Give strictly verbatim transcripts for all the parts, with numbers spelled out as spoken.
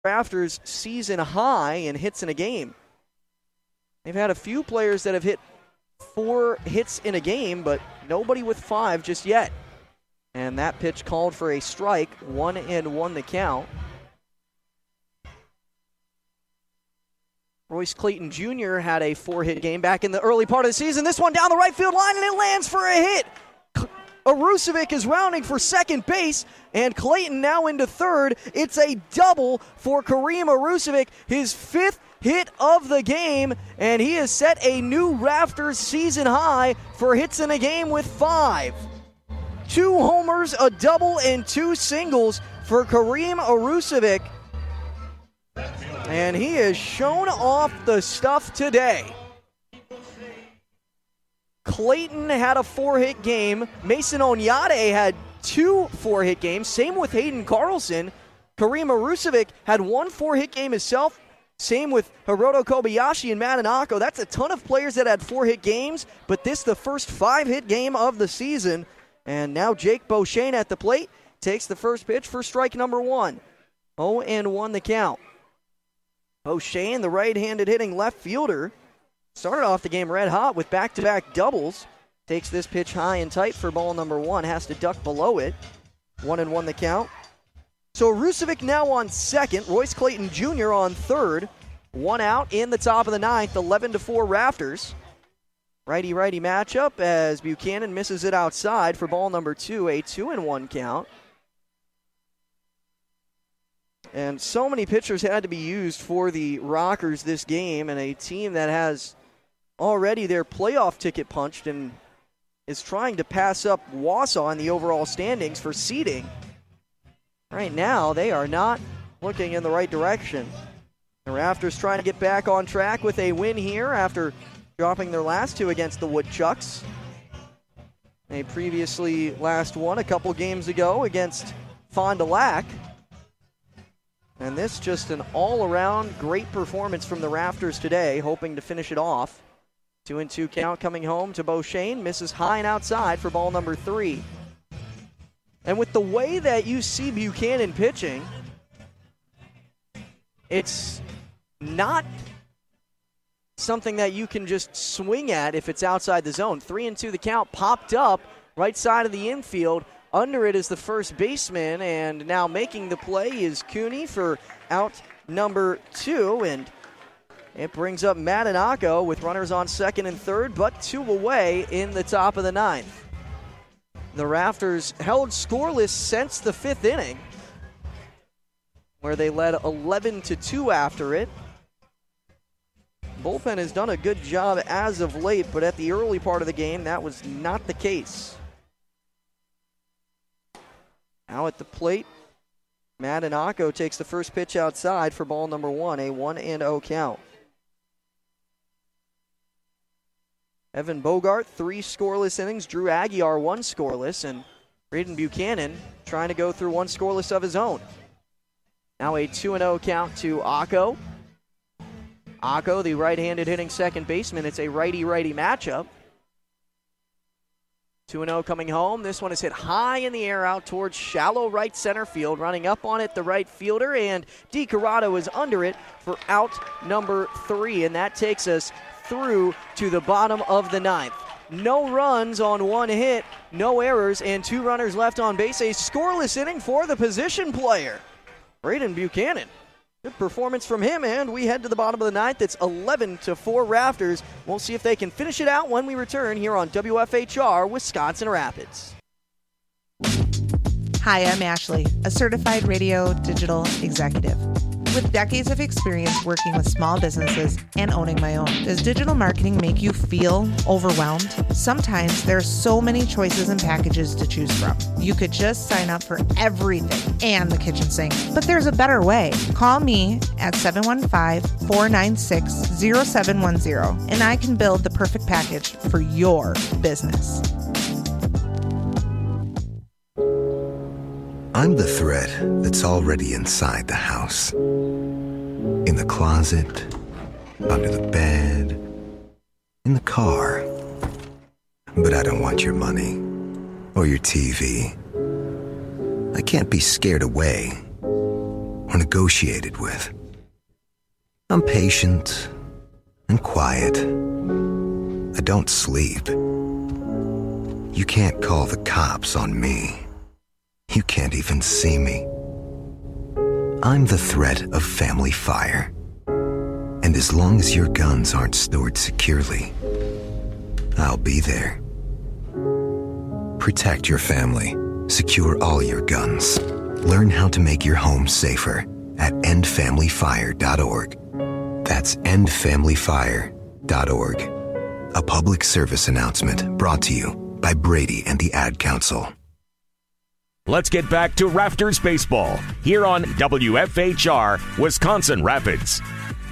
Rafters season high in hits in a game. They've had a few players that have hit four hits in a game, but nobody with five just yet. And that pitch called for a strike, one and one the count. Royce Clayton Junior had a four-hit game back in the early part of the season. This one down the right field line, and it lands for a hit. Arusevic is rounding for second base, and Clayton now into third. It's a double for Kareem Arusevic, his fifth hit of the game, and he has set a new Rafters season high for hits in a game with five. Two homers, a double, and two singles for Kareem Arusevic. And he has shown off the stuff today. Clayton had a four-hit game. Mason Onyate had two four-hit games. Same with Hayden Carlson. Kareem Arusevic had one four-hit game himself. Same with Hiroto Kobayashi and Madanako. That's a ton of players that had four-hit games, but this the first five-hit game of the season. And now Jake Beauchene at the plate takes the first pitch for strike number one. oh and one the count. Beauchene, the right-handed hitting left fielder, started off the game red hot with back-to-back doubles. Takes this pitch high and tight for ball number one. Has to duck below it. One and one the count. So Arusevic now on second. Royce Clayton Junior on third. One out in the top of the ninth. eleven to four Rafters. Righty-righty matchup as Buchanan misses it outside for ball number two. A two and one count. And so many pitchers had to be used for the Rockers this game, and a team that has already their playoff ticket punched and is trying to pass up Wausau in the overall standings for seeding. Right now, they are not looking in the right direction. The Rafters trying to get back on track with a win here after dropping their last two against the Woodchucks. They previously last won a couple games ago against Fond du Lac. And this just an all-around great performance from the Rafters today, hoping to finish it off. Two and two count coming home to Beauchene. Misses high and outside for ball number three. And with the way that you see Buchanan pitching, it's not something that you can just swing at if it's outside the zone. Three and two the count, popped up right side of the infield. Under it is the first baseman, and now making the play is Cooney for out number two, and it brings up Madanako with runners on second and third, but two away in the top of the ninth. The Rafters held scoreless since the fifth inning, where they led eleven to two after it. Bullpen has done a good job as of late, but at the early part of the game, that was not the case. Now at the plate, Madanako takes the first pitch outside for ball number one, a one and oh count. Evan Bogart, three scoreless innings. Drew Aguiar, one scoreless. And Braden Buchanan trying to go through one scoreless of his own. Now a two and oh count to Ako. Ako, the right-handed hitting second baseman. It's a righty-righty matchup. two and oh coming home. This one is hit high in the air out towards shallow right center field. Running up on it, the right fielder, and DiCarado is under it for out number three. And that takes us through to the bottom of the ninth. No runs on one hit, no errors, and two runners left on base. A scoreless inning for the position player, Braden Buchanan. Good performance from him, and we head to the bottom of the ninth. It's eleven to four Rafters. We'll see if they can finish it out when we return here on W F H R Wisconsin Rapids. Hi, I'm Ashley, a certified radio digital executive. With decades of experience working with small businesses and owning my own, does digital marketing make you feel overwhelmed? Sometimes there are so many choices and packages to choose from. You could just sign up for everything and the kitchen sink, but there's a better way. Call me at seven one five, four nine six, zero seven one zero and I can build the perfect package for your business. I'm the thread that's already inside the house. In the closet, under the bed, in the car. But I don't want your money or your T V. I can't be scared away or negotiated with. I'm patient and quiet. I don't sleep. You can't call the cops on me. You can't even see me. I'm the threat of family fire. And as long as your guns aren't stored securely, I'll be there. Protect your family. Secure all your guns. Learn how to make your home safer at end family fire dot org. That's end family fire dot org. A public service announcement brought to you by Brady and the Ad Council. Let's get back to Rafters Baseball here on W F H R Wisconsin Rapids.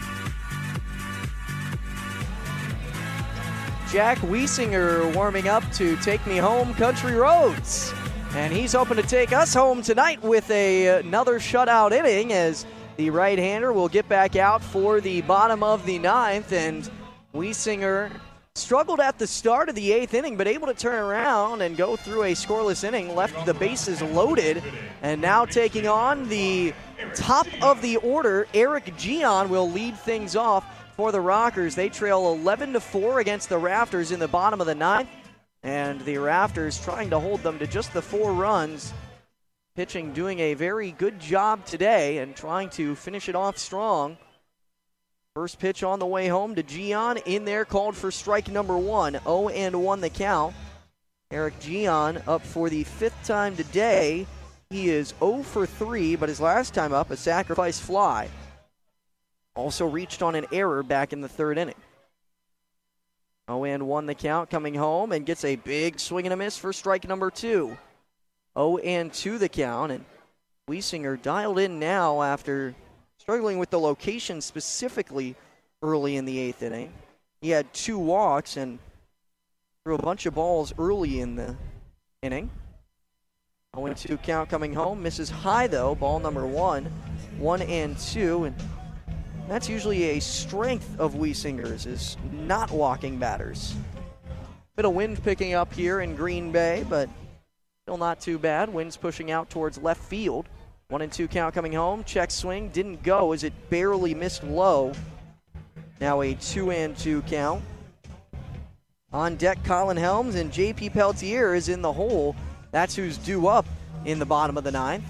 Jack Wiesinger warming up to Take Me Home Country Roads. And he's hoping to take us home tonight with a, another shutout inning as the right-hander will get back out for the bottom of the ninth. And Wiesinger struggled at the start of the eighth inning, but able to turn around and go through a scoreless inning, left the bases loaded, and now taking on the top of the order, Eric Gian will lead things off for the Rockers. They trail eleven to four against the Rafters in the bottom of the ninth, and the Rafters trying to hold them to just the four runs. Pitching doing a very good job today and trying to finish it off strong. First pitch on the way home to Gian in there, called for strike number one. oh and one the count. Eric Gian up for the fifth time today. He is oh for three, but his last time up, a sacrifice fly. Also reached on an error back in the third inning. oh and one the count, coming home and gets a big swing and a miss for strike number two. oh and two the count, and Wiesinger dialed in now after struggling with the location specifically early in the eighth inning. He had two walks and threw a bunch of balls early in the inning. oh and two count coming home. Misses high, though. Ball number one. One and two. And that's usually a strength of Wiesinger's, is not walking batters. Bit of wind picking up here in Green Bay, but still not too bad. Wind's pushing out towards left field. One and two count coming home. Check swing didn't go as it barely missed low. Now a two and two count. On deck, Colin Helms, and J P Peltier is in the hole. That's who's due up in the bottom of the ninth.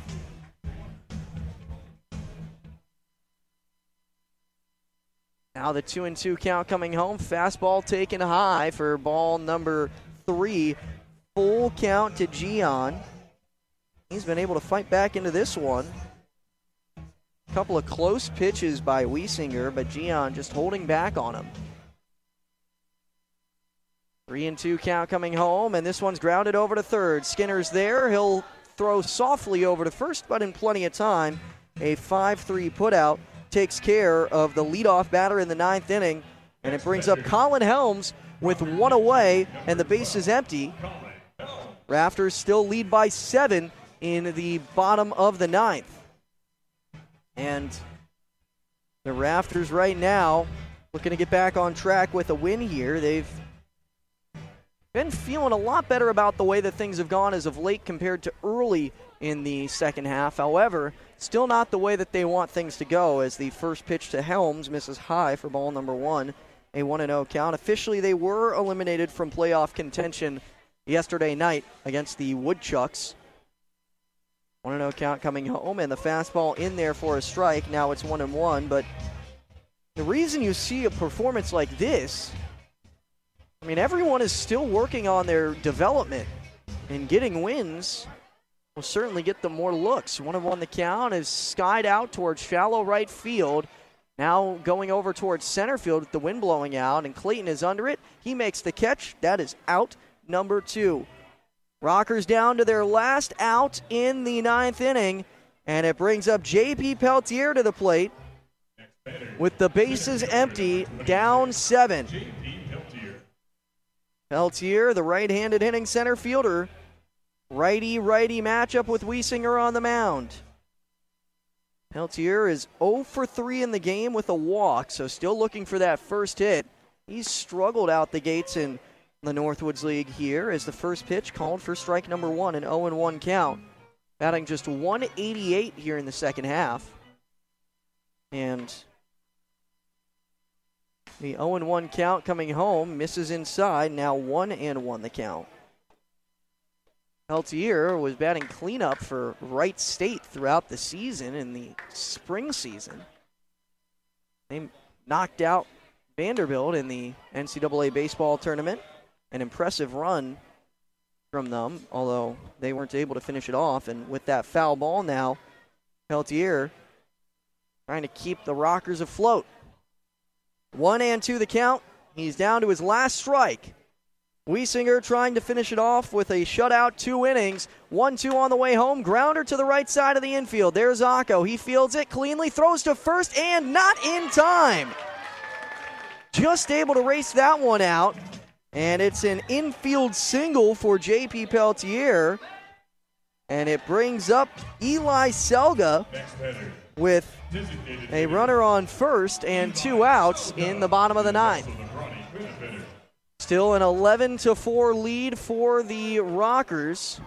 Now the two and two count coming home. Fastball taken high for ball number three. Full count to Gian. He's been able to fight back into this one. A couple of close pitches by Wiesinger, but Gian just holding back on him. Three and two count coming home, and this one's grounded over to third. Skinner's there. He'll throw softly over to first, but in plenty of time. A five three putout takes care of the leadoff batter in the ninth inning, and it brings up Colin Helms with one away, and the base is empty. Rafters still lead by seven in the bottom of the ninth. And the Rafters right now looking to get back on track with a win here. They've been feeling a lot better about the way that things have gone as of late compared to early in the second half. However, still not the way that they want things to go, as the first pitch to Helms misses high for ball number one. A one and oh count. Officially, they were eliminated from playoff contention yesterday night against the Woodchucks. one and oh count coming home, and the fastball in there for a strike. Now it's one and one, but the reason you see a performance like this, I mean, everyone is still working on their development, and getting wins will certainly get them more looks. One and one the count is skied out towards shallow right field. Now going over towards center field with the wind blowing out, and Clayton is under it. He makes the catch. That is out number two. Rockers down to their last out in the ninth inning, and it brings up J P Peltier to the plate with the bases empty, down seven. Peltier, the right-handed hitting center fielder. Righty-righty matchup with Wiesinger on the mound. Peltier is oh for three in the game with a walk, so still looking for that first hit. He's struggled out the gates in the Northwoods League here, as the first pitch called for strike number one, an oh and one count. Batting just one eighty-eight here in the second half. And the oh and one count coming home, misses inside, now one and one the count. Peltier was batting cleanup for Wright State throughout the season in the spring season. They knocked out Vanderbilt in the N C double A baseball tournament. An impressive run from them, although they weren't able to finish it off. And with that foul ball now, Peltier trying to keep the Rockers afloat. One and two the count. He's down to his last strike. Wiesinger trying to finish it off with a shutout, two innings. one two on the way home. Grounder to the right side of the infield. There's Acco. He fields it cleanly, throws to first, and not in time. Just able to race that one out. And it's an infield single for J P Peltier. And it brings up Eli Selga with a runner on first and two outs in the bottom of the ninth. Still an eleven to four lead for the Rockers.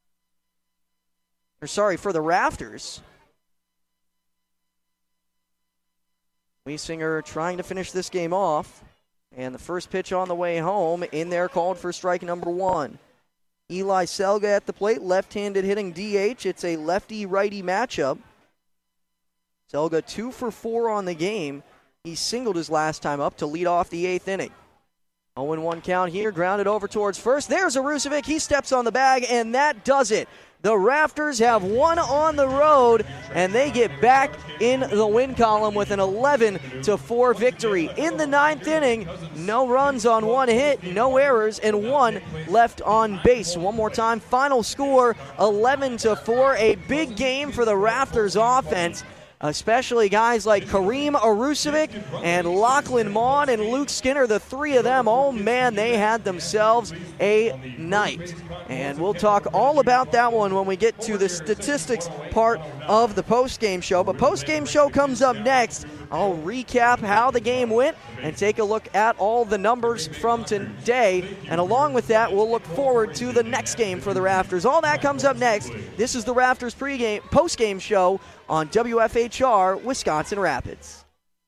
Or sorry, for the Rafters. Wiesinger trying to finish this game off. And the first pitch on the way home in there called for strike number one. Eli Selga at the plate, left-handed hitting D H. It's a lefty-righty matchup. Selga two for four on the game. He singled his last time up to lead off the eighth inning. oh and one count here, grounded over towards first. There's Arusevic. He steps on the bag, and that does it. The Rafters have one on the road, and they get back in the win column with an eleven to four victory. In the ninth inning, no runs on one hit, no errors, and one left on base. One more time, final score, eleven to four. A big game for the Rafters offense, especially guys like Kareem Arusevic and Lachlan Maughan and Luke Skinner, the three of them. Oh, man, they had themselves a night. And we'll talk all about that one when we get to the statistics part of the postgame show. But postgame show comes up next. I'll recap how the game went and take a look at all the numbers from today. And along with that, we'll look forward to the next game for the Rafters. All that comes up next. This is the Rafters pregame, postgame show on W F H R Wisconsin Rapids.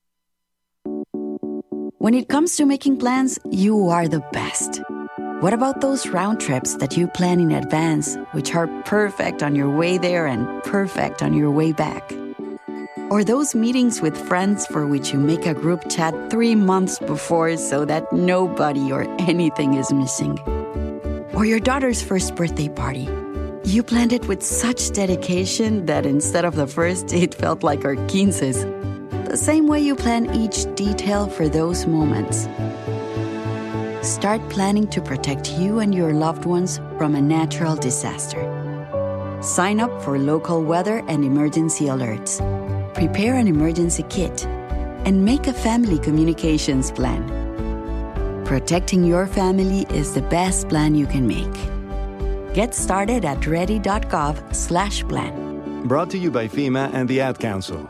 When it comes to making plans, you are the best. What about those round trips that you plan in advance, which are perfect on your way there and perfect on your way back? Or those meetings with friends for which you make a group chat three months before so that nobody or anything is missing? Or your daughter's first birthday party. You planned it with such dedication that instead of the first, it felt like our quinces. The same way you plan each detail for those moments. Start planning to protect you and your loved ones from a natural disaster. Sign up for local weather and emergency alerts. Prepare an emergency kit. And make a family communications plan. Protecting your family is the best plan you can make. Get started at ready.gov slash plan. Brought to you by FEMA and the Ad Council.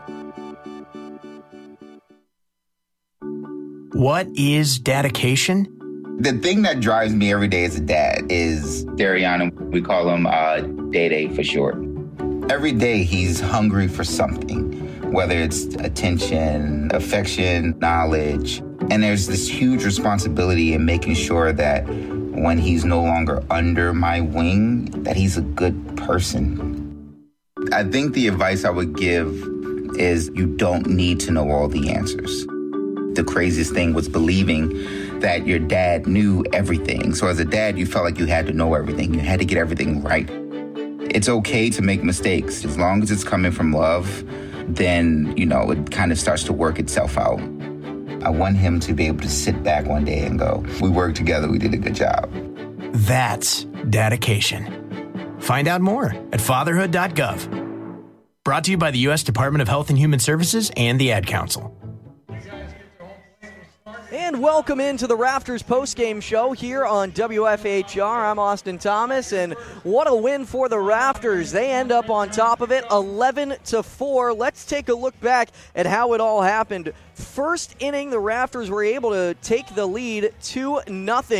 What is dedication? The thing that drives me every day as a dad is Darian. We call him uh, Day-Day for short. Every day he's hungry for something, whether it's attention, affection, knowledge. And there's this huge responsibility in making sure that when he's no longer under my wing, that he's a good person. I think the advice I would give is you don't need to know all the answers. The craziest thing was believing that your dad knew everything. So as a dad, you felt like you had to know everything. You had to get everything right. It's okay to make mistakes. As long as it's coming from love, then, you know, it kind of starts to work itself out. I want him to be able to sit back one day and go, we worked together, we did a good job. That's dedication. Find out more at fatherhood dot gov. Brought to you by the U S Department of Health and Human Services and the Ad Council. And welcome into the Rafters postgame show here on W F H R. I'm Austin Thomas, and what a win for the Rafters. They end up on top of it, eleven to four. Let's take a look back at how it all happened. First inning, the Rafters were able to take the lead two nothing.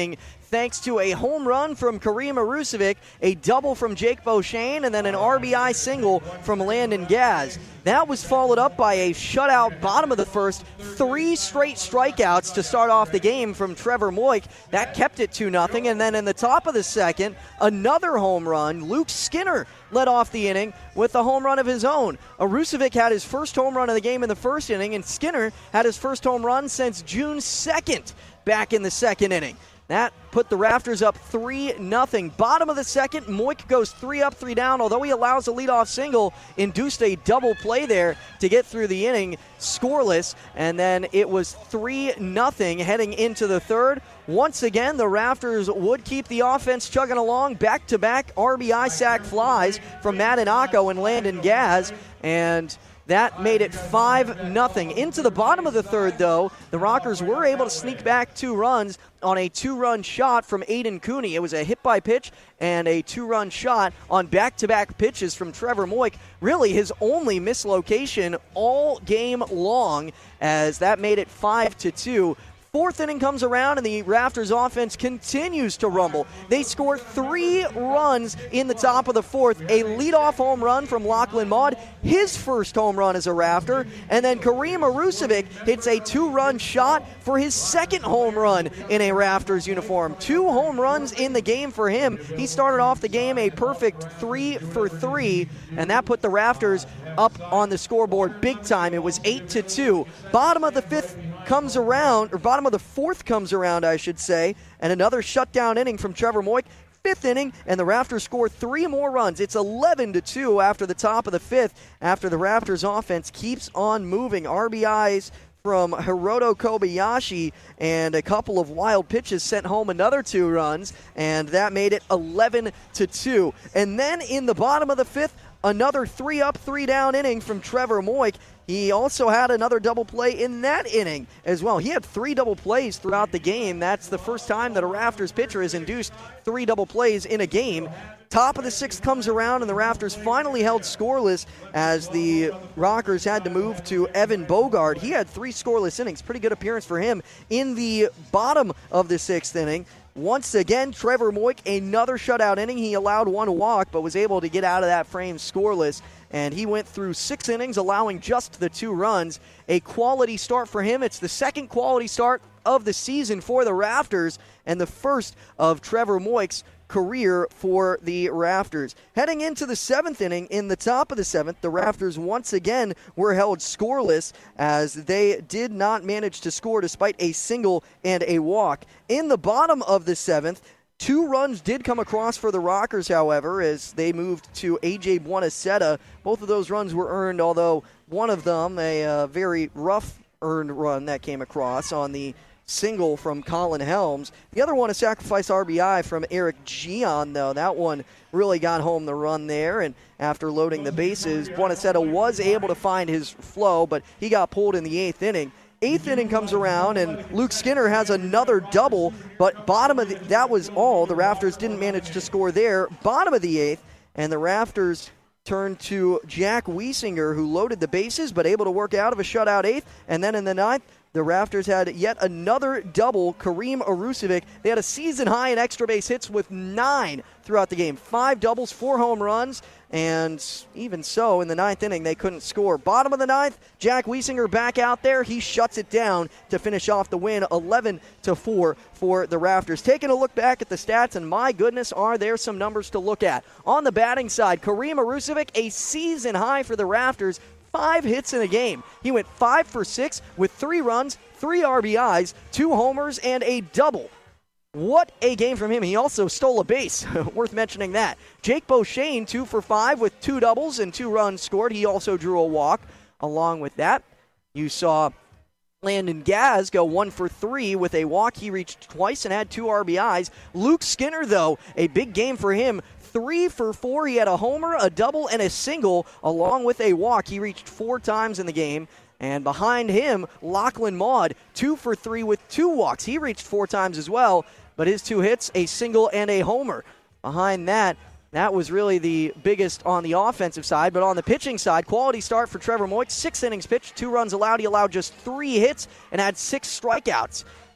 thanks to a home run from Kareem Arusevic, a double from Jake Beauchene, and then an R B I single from Landon Gaz. That was followed up by a shutout bottom of the first, three straight strikeouts to start off the game from Trevor Moik. That kept it two nothing, and then in the top of the second, another home run. Luke Skinner led off the inning with a home run of his own. Arusevic had his first home run of the game in the first inning, and Skinner had his first home run since June second back in the second inning. That put the Rafters up three nothing. Bottom of the second, Moik goes three up, three down. Although he allows a leadoff single, induced a double play there to get through the inning scoreless. And then it was three nothing heading into the third. Once again, the Rafters would keep the offense chugging along. Back-to-back R B I sac flies from Matt Inako and Landon Gaz. And that made it five nothing. Into the bottom of the third, though, the Rockers were able to sneak back two runs on a two-run shot from Aiden Cooney. It was a hit-by-pitch and a two-run shot on back-to-back pitches from Trevor Moik. Really his only mislocation all game long, as that made it five to two. Fourth inning comes around, and the Rafters offense continues to rumble. They score three runs in the top of the fourth. A leadoff home run from Lachlan Maud, his first home run as a Rafter. And then Kareem Arusevic hits a two-run shot for his second home run in a Rafters uniform. Two home runs in the game for him. He started off the game a perfect three for three, and that put the Rafters up on the scoreboard big time. It was eight to two. Bottom of the fifth comes around, or bottom of the fourth comes around, I should say, and another shutdown inning from Trevor Moik. Fifth inning, and the Rafters score three more runs. It's eleven to two after the top of the fifth, after the Rafters offense keeps on moving. R B Is from Hiroto Kobayashi and a couple of wild pitches sent home another two runs, and that made it eleven to two. And then in the bottom of the fifth, another three up, three down inning from Trevor Moik. He also had another double play in that inning as well. He had three double plays throughout the game. That's the first time that a Rafters pitcher has induced three double plays in a game. Top of the sixth comes around, and the Rafters finally held scoreless as the Rockers had to move to Evan Bogard. He had three scoreless innings. Pretty good appearance for him in the bottom of the sixth inning. Once again, Trevor Moik, another shutout inning. He allowed one walk, but was able to get out of that frame scoreless. And he went through six innings, allowing just the two runs. A quality start for him. It's the second quality start of the season for the Rafters, and the first of Trevor Moik's career for the Rafters. Heading into the seventh inning, in the top of the seventh, the Rafters once again were held scoreless as they did not manage to score despite a single and a walk. In the bottom of the seventh, two runs did come across for the Rockers, however, as they moved to A J Buenasetta. Both of those runs were earned, although one of them, a uh, very rough earned run that came across on the single from Colin Helms. The other one, a sacrifice R B I from Eric Gian, though. That one really got home the run there, and after loading the bases, Buenasetta was able to find his flow, but he got pulled in the eighth inning. Eighth inning comes around, and Luke Skinner has another double, but bottom of the, that was all. The Rafters didn't manage to score there. Bottom of the eighth, and the Rafters turned to Jack Wiesinger, who loaded the bases, but able to work out of a shutout eighth. And then in the ninth, the Rafters had yet another double, Kareem Arusevic. They had a season high in extra base hits with nine throughout the game. Five doubles, four home runs, and even so, in the ninth inning, they couldn't score. Bottom of the ninth, Jack Wiesinger back out there. He shuts it down to finish off the win, eleven to four for the Rafters. Taking a look back at the stats, and my goodness, are there some numbers to look at. On the batting side, Kareem Arusevic, a season high for the Rafters. Five hits in a game. He went five for six with three runs, three R B Is, two homers, and a double. What a game from him. He also stole a base. Worth mentioning that. Jake Beauchene, two for five with two doubles and two runs scored. He also drew a walk. Along with that, you saw Landon Gaz go one for three with a walk. He reached twice and had two R B Is. Luke Skinner, though, a big game for him. Three for four. He had a homer, a double, and a single, along with a walk. He reached four times in the game. And behind him, Lachlan Maud, two for three with two walks. He reached four times as well, but his two hits, a single and a homer. Behind that, that was really the biggest on the offensive side. But on the pitching side, quality start for Trevor Moik. Six innings pitched, two runs allowed. He allowed just three hits and had six strikeouts.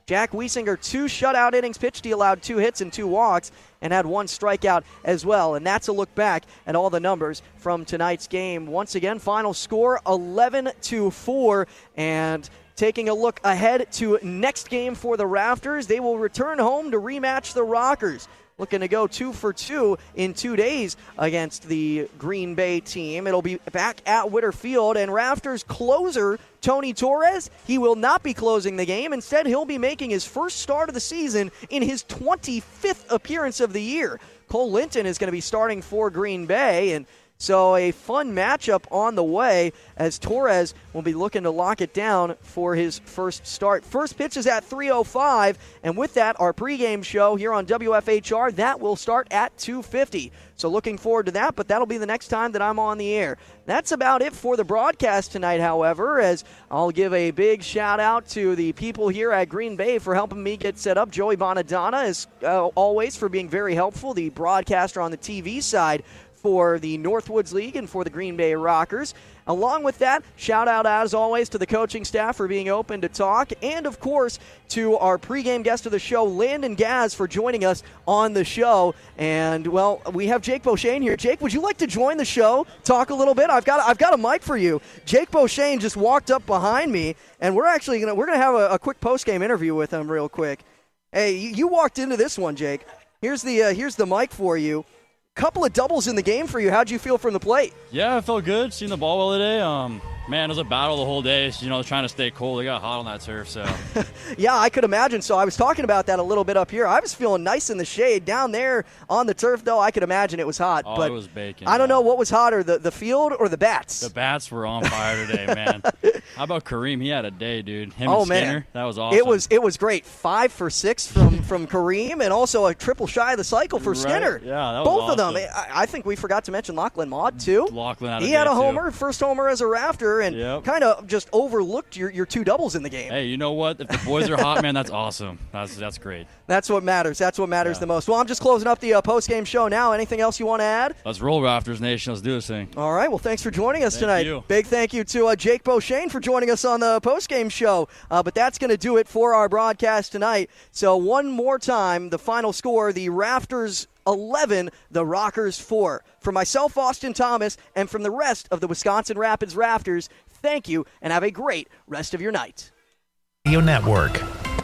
Jack Wiesinger, two shutout innings pitched. He allowed two hits and two walks and had one strikeout as well. And that's a look back at all the numbers from tonight's game. Once again, final score eleven to four. And taking a look ahead to next game for the Rafters, they will return home to rematch the Rockers. Looking to go two for two in two days against the Green Bay team. It'll be back at Witter Field, and Rafters closer Tony Torres, he will not be closing the game. Instead, he'll be making his first start of the season in his twenty-fifth appearance of the year. Cole Linton is going to be starting for Green Bay, and so a fun matchup on the way as Torres will be looking to lock it down for his first start. First pitch is at three oh five, and with that, our pregame show here on W F H R, that will start at two fifty. So looking forward to that, but that'll be the next time that I'm on the air. That's about it for the broadcast tonight, however, as I'll give a big shout-out to the people here at Green Bay for helping me get set up. Joey Bonadonna, as uh, always, for being very helpful, the broadcaster on the T V side for the Northwoods League and for the Green Bay Rockers. Along with that, shout out as always to the coaching staff for being open to talk, and of course to our pregame guest of the show, Landon Gaz, for joining us on the show. And well, we have Jake Beauchene here. Jake, would you like to join the show? Talk a little bit. I've got I've got a mic for you. Jake Beauchene just walked up behind me, and we're actually gonna we're gonna have a, a quick postgame interview with him real quick. Hey, you, you walked into this one, Jake. Here's the uh, here's the mic for you. Couple of doubles in the game for you. How'd you feel from the plate? Yeah, I felt good. Seeing the ball well today. Um, man, it was a battle the whole day. You know, trying to stay cold. It got hot on that turf. So. Yeah, I could imagine. So I was talking about that a little bit up here. I was feeling nice in the shade. Down there on the turf, though, I could imagine it was hot. Oh, but it was baking. I don't know what was hotter, the, the field or the bats. The bats were on fire today, man. How about Kareem? He had a day, dude. Him oh, and Skinner. Man. That was awesome. It was it was great. Five for six from, from Kareem, and also a triple shy of the cycle for right? Skinner. Yeah, that was Both awesome. of them. I, I think we forgot to mention Lachlan Maude, too. Lachlan had he a had a day, homer, too. first homer as a Rafter, and yep. kind of just overlooked your, your two doubles in the game. Hey, you know what? If the boys are hot, man, that's awesome. That's that's great. That's what matters. That's what matters yeah. the most. Well, I'm just closing up the uh, post-game show now. Anything else you want to add? Let's roll, Rafters Nation. Let's do this thing. All right. Well, thanks for joining us thank tonight. You. Big thank you to uh, Jake Beauchene for joining us on the post-game show. Uh, but that's going to do it for our broadcast tonight. So one more time, the final score, the Rafters eleven, the Rockers four. For myself, Austin Thomas, and from the rest of the Wisconsin Rapids Rafters, thank you, and have a great rest of your night. Radio Network.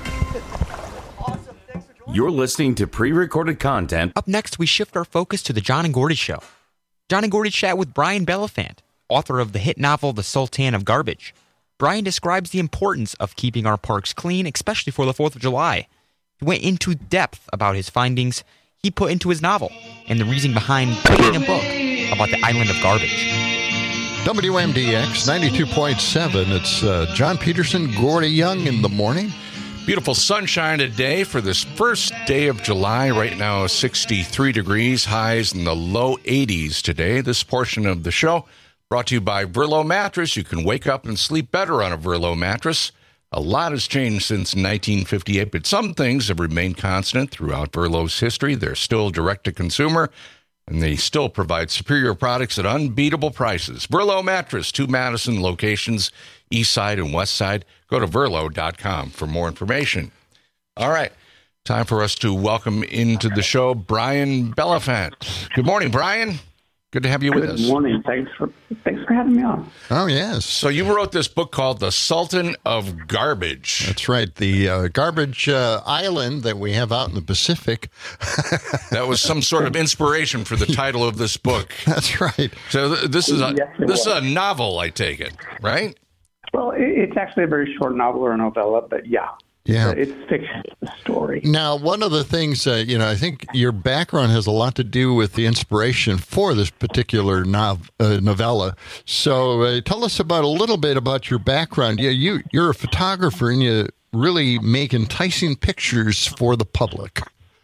Awesome. Thanks for joining. You're listening to pre-recorded content. Up next, we shift our focus to the John and Gordy Show. John and Gordy chat with Brian Beliphant, author of the hit novel The Sultan of Garbage. Brian describes the importance of keeping our parks clean, especially for the fourth of July. He went into depth about his findings he put into his novel and the reason behind writing a book about the island of garbage. W M D X ninety-two point seven. It's uh, John Peterson, Gordy Young in the morning. Beautiful sunshine today for this first day of July. Right now, sixty-three degrees, highs in the low eighties today. This portion of the show brought to you by Verlo Mattress. You can wake up and sleep better on a Verlo mattress. A lot has changed since nineteen fifty-eight, but some things have remained constant throughout Verlo's history. They're still direct-to-consumer, and they still provide superior products at unbeatable prices. Verlo Mattress, two Madison locations, east side and west side. Go to verlo dot com for more information. All right, time for us to welcome into the show Brian Beliphant. Good morning, Brian. Good to have you with Good us. Good morning. Thanks for thanks for having me on. Oh, yes. So you wrote this book called The Sultan of Garbage. That's right. The uh, garbage uh, island that we have out in the Pacific. That was some sort of inspiration for the title of this book. That's right. So th- this is a Yes, it this is was. a novel, I take it, right? Well, it, it's actually a very short novel or a novella, but yeah. Yeah. It's fiction, it's a story. Now, one of the things, uh, you know, I think your background has a lot to do with the inspiration for this particular nov- uh, novella. So uh, tell us about a little bit about your background. Yeah, you, you're a photographer and you really make enticing pictures for the public.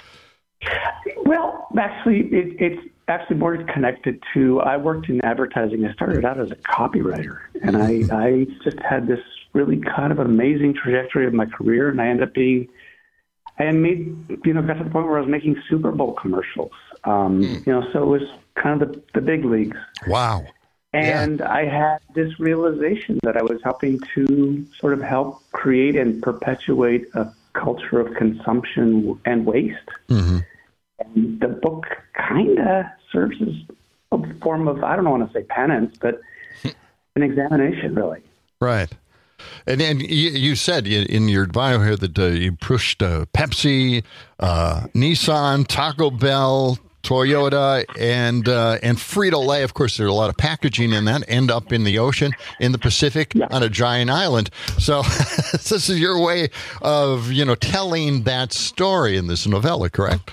Well, actually, it, it's actually more connected to, I worked in advertising. I started out as a copywriter, and I, I just had this really kind of amazing trajectory of my career, and I ended up being, I made, you know, got to the point where I was making Super Bowl commercials, um, mm. you know, so it was kind of the, the big leagues. Wow. And yeah. I had this realization that I was helping to sort of help create and perpetuate a culture of consumption and waste. Mm-hmm. And the book kind of serves as a form of, I don't want to say penance, but an examination, really. Right. And and you, you said in your bio here that uh, you pushed uh, Pepsi, uh, Nissan, Taco Bell, Toyota, and uh, and Frito-Lay. Of course, there's a lot of packaging in that, end up in the ocean, in the Pacific, yeah. on a giant island. So this is your way of, you know, telling that story in this novella, correct?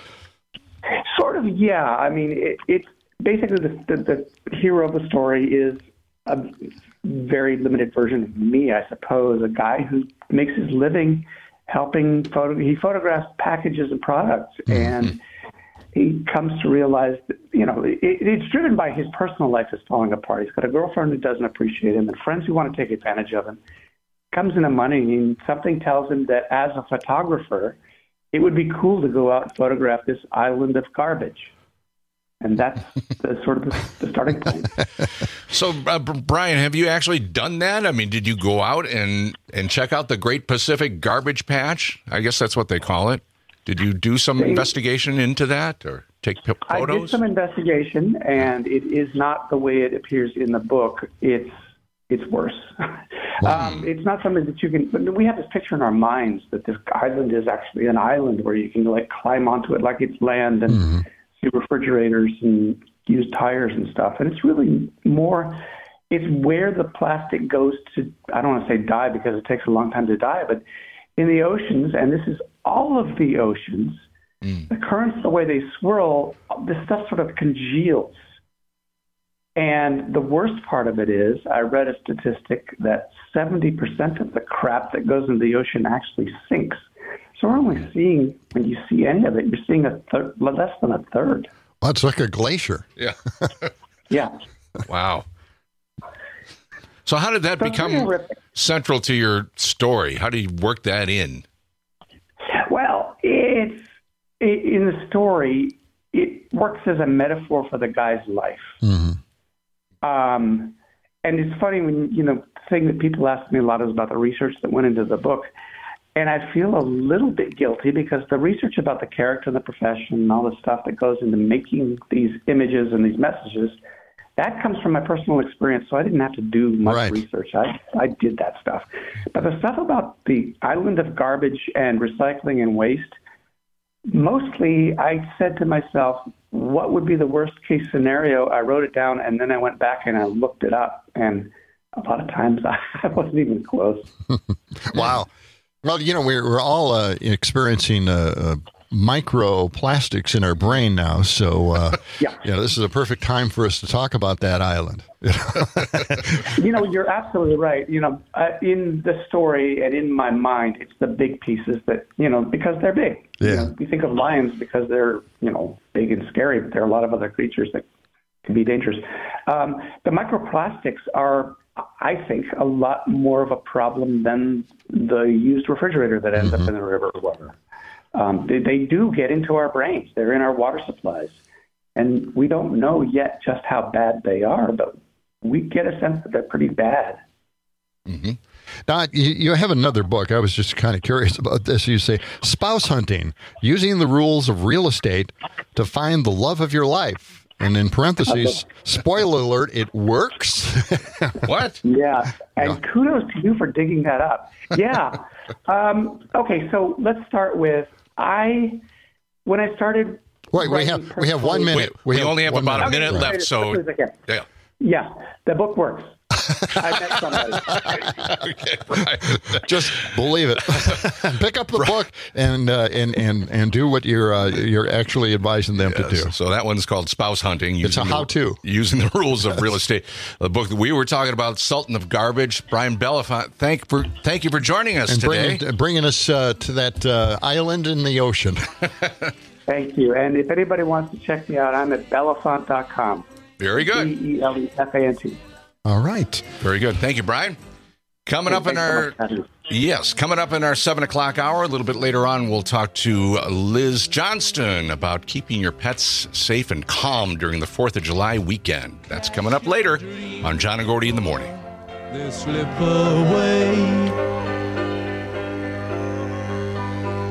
Sort of, yeah. I mean, it, it's basically the, the, the hero of the story is a very limited version of me, I suppose, a guy who makes his living helping photo. He photographs packages and products, mm-hmm. and he comes to realize that, you know, it, it's driven by his personal life is falling apart. He's got a girlfriend who doesn't appreciate him and friends who want to take advantage of him. Comes into money, and something tells him that as a photographer, it would be cool to go out and photograph this island of garbage. And that's the, sort of the, the starting point. So, uh, Brian, have you actually done that? I mean, did you go out and, and check out the Great Pacific Garbage Patch? I guess that's what they call it. Did you do some they, investigation into that or take p- photos? I did some investigation, and it is not the way it appears in the book. It's it's worse. um, it's not something that you can. But we have this picture in our minds that this island is actually an island where you can like climb onto it like it's land and. Mm-hmm. refrigerators and used tires and stuff. And it's really more, it's where the plastic goes to, I don't want to say die because it takes a long time to die, but in the oceans, and this is all of the oceans, mm. the currents, the way they swirl, this stuff sort of congeals. And the worst part of it is, I read a statistic that seventy percent of the crap that goes into the ocean actually sinks. So we're only seeing, when you see any of it, you're seeing a third, less than a third. Well, it's like a glacier. Yeah. yeah. Wow. So how did that so become central to your story? How do you work that in? Well, it's it, in the story, it works as a metaphor for the guy's life. Mm-hmm. Um, and it's funny when, you know, the thing that people ask me a lot is about the research that went into the book. And I feel a little bit guilty because the research about the character and the profession and all the stuff that goes into making these images and these messages, that comes from my personal experience, so I didn't have to do much right. research. I, I did that stuff. But the stuff about the island of garbage and recycling and waste, mostly I said to myself, what would be the worst case scenario? I wrote it down, and then I went back and I looked it up. And a lot of times I wasn't even close. Wow. Well, you know, we're, we're all uh, experiencing uh, uh, microplastics in our brain now. So, uh, yeah. you know, this is a perfect time for us to talk about that island. You know, you're absolutely right. You know, uh, in the story and in my mind, it's the big pieces that, you know, because they're big. Yeah. You know, we think of lions because they're, you know, big and scary, but there are a lot of other creatures that can be dangerous. Um, the microplastics are, I think, a lot more of a problem than the used refrigerator that ends mm-hmm. up in the river or whatever. Um, they, they do get into our brains. They're in our water supplies. And we don't know yet just how bad they are, but we get a sense that they're pretty bad. Mm-hmm. Now, you, you have another book. I was just kind of curious about this. You say, Spouse Hunting, Using the Rules of Real Estate to Find the Love of Your Life. And in parentheses, spoiler alert, it works. What? Yeah. And yeah. kudos to you for digging that up. Yeah. um, okay, so let's start with, I, when I started. Wait, we have we have one minute. We, we have only have about minute. a minute okay, left, so. Yeah. Yeah, the book works. I met somebody. Okay, right. Just believe it. Pick up the right. book and, uh, and and and do what you're uh, you're actually advising them yes. to do. So that one's called Spouse Hunting. It's a how-to. The, using the rules of real estate. The book that we were talking about, Sultan of Garbage. Brian Bellafont, thank for thank you for joining us and today. Bringing, bringing us uh, to that uh, island in the ocean. Thank you. And if anybody wants to check me out, I'm at bellafont dot com. Very good. B E L E F A N T. All right. Very good. Thank you, Brian. Coming up in our yes, coming up in our seven o'clock hour. A little bit later on, we'll talk to Liz Johnston about keeping your pets safe and calm during the Fourth of July weekend. That's coming up later on John and Gordy in the Morning. They slip away.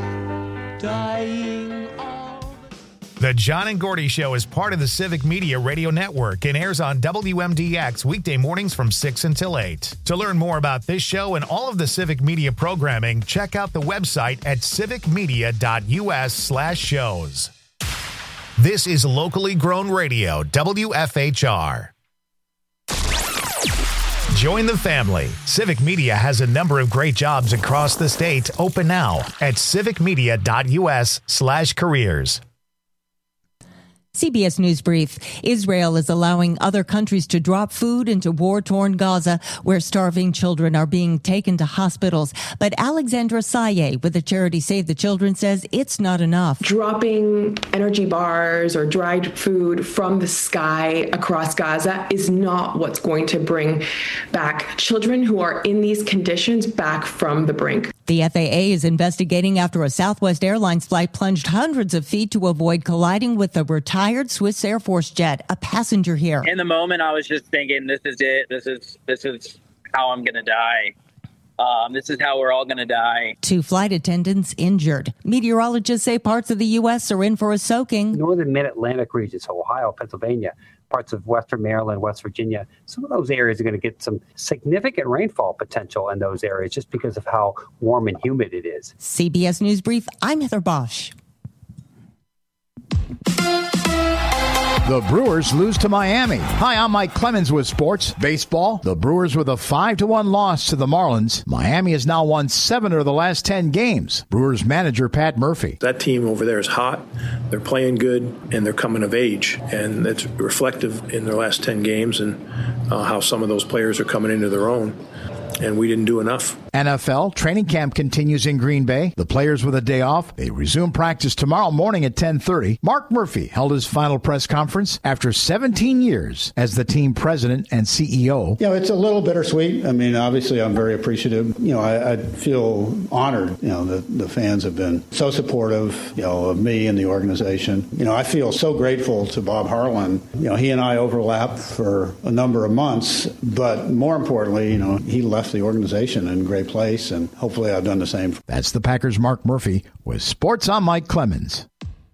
dying all The John and Gordy Show is part of the Civic Media Radio Network and airs on W M D X weekday mornings from six until eight. To learn more about this show and all of the Civic Media programming, check out the website at civicmedia.us slash shows. This is locally grown radio, W F H R. Join the family. Civic Media has a number of great jobs across the state open now at civicmedia.us slash careers. C B S News Brief. Israel is allowing other countries to drop food into war-torn Gaza, where starving children are being taken to hospitals. But Alexandra Saye with the charity Save the Children says it's not enough. Dropping energy bars or dried food from the sky across Gaza is not what's going to bring back children who are in these conditions back from the brink. The F A A is investigating after a Southwest Airlines flight plunged hundreds of feet to avoid colliding with a retired Swiss Air Force jet. A passenger here. In the moment, I was just thinking, this is it. This is this is how I'm going to die. Um, this is how we're all going to die. Two flight attendants injured. Meteorologists say parts of the U S are in for a soaking. Northern Mid-Atlantic regions, Ohio, Pennsylvania, parts of Western Maryland, West Virginia, some of those areas are going to get some significant rainfall potential in those areas just because of how warm and humid it is. C B S News Brief, I'm Heather Bosch. The Brewers lose to Miami. Hi, I'm Mike Clemens with sports. Baseball, the Brewers with a five to one loss to the Marlins. Miami has now won seven of the last ten games. Brewers manager Pat Murphy. That team over there is hot. They're playing good, and they're coming of age. And it's reflective in their last ten games and uh, how some of those players are coming into their own. And we didn't do enough. N F L training camp continues in Green Bay. The players with a day off. They resume practice tomorrow morning at ten thirty. Mark Murphy held his final press conference after seventeen years as the team president and C E O. Yeah, it's a little bittersweet. I mean, obviously, I'm very appreciative. You know, I, I feel honored. You know, the, the fans have been so supportive, you know, of me and the organization. You know, I feel so grateful to Bob Harlan. You know, he and I overlapped for a number of months, but more importantly, you know, he left the organization in great place, and hopefully I've done the same. That's the Packers' Mark Murphy with Sports. I'm Mike Clemens.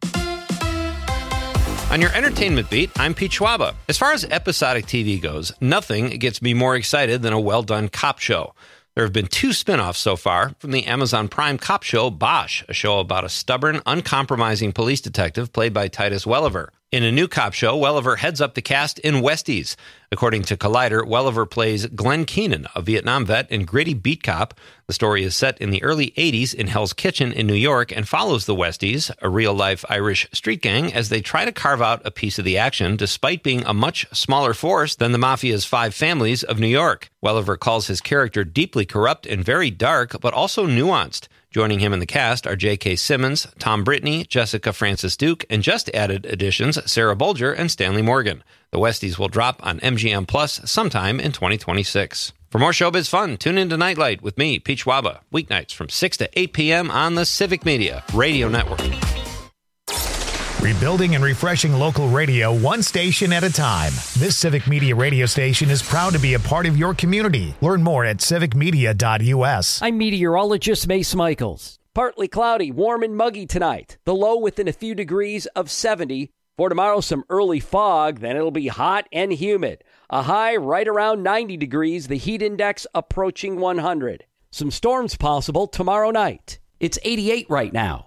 On your entertainment beat, I'm Pete Schwaba. As far as episodic T V goes, nothing gets me more excited than a well-done cop show. There have been two spin-offs so far from the Amazon Prime cop show Bosch, a show about a stubborn, uncompromising police detective played by Titus Welliver. In a new cop show, Welliver heads up the cast in Westies. According to Collider, Welliver plays Glenn Keenan, a Vietnam vet and gritty beat cop. The story is set in the early eighties in Hell's Kitchen in New York and follows the Westies, a real-life Irish street gang, as they try to carve out a piece of the action despite being a much smaller force than the Mafia's five families of New York. Welliver calls his character deeply corrupt and very dark, but also nuanced. Joining him in the cast are J K. Simmons, Tom Brittney, Jessica Francis Duke, and just added additions Sarah Bolger and Stanley Morgan. The Westies will drop on M G M Plus sometime in twenty twenty-six. For more showbiz fun, tune into Nightlight with me, Pete Schwaba, weeknights from six to eight p.m. on the Civic Media Radio Network. Rebuilding and refreshing local radio one station at a time. This Civic Media radio station is proud to be a part of your community. Learn more at civic media dot u s. I'm meteorologist Mace Michaels. Partly cloudy, warm and muggy tonight. The low within a few degrees of seventy. For tomorrow, some early fog, then it'll be hot and humid. A high right around ninety degrees, the heat index approaching one hundred. Some storms possible tomorrow night. It's eighty-eight right now.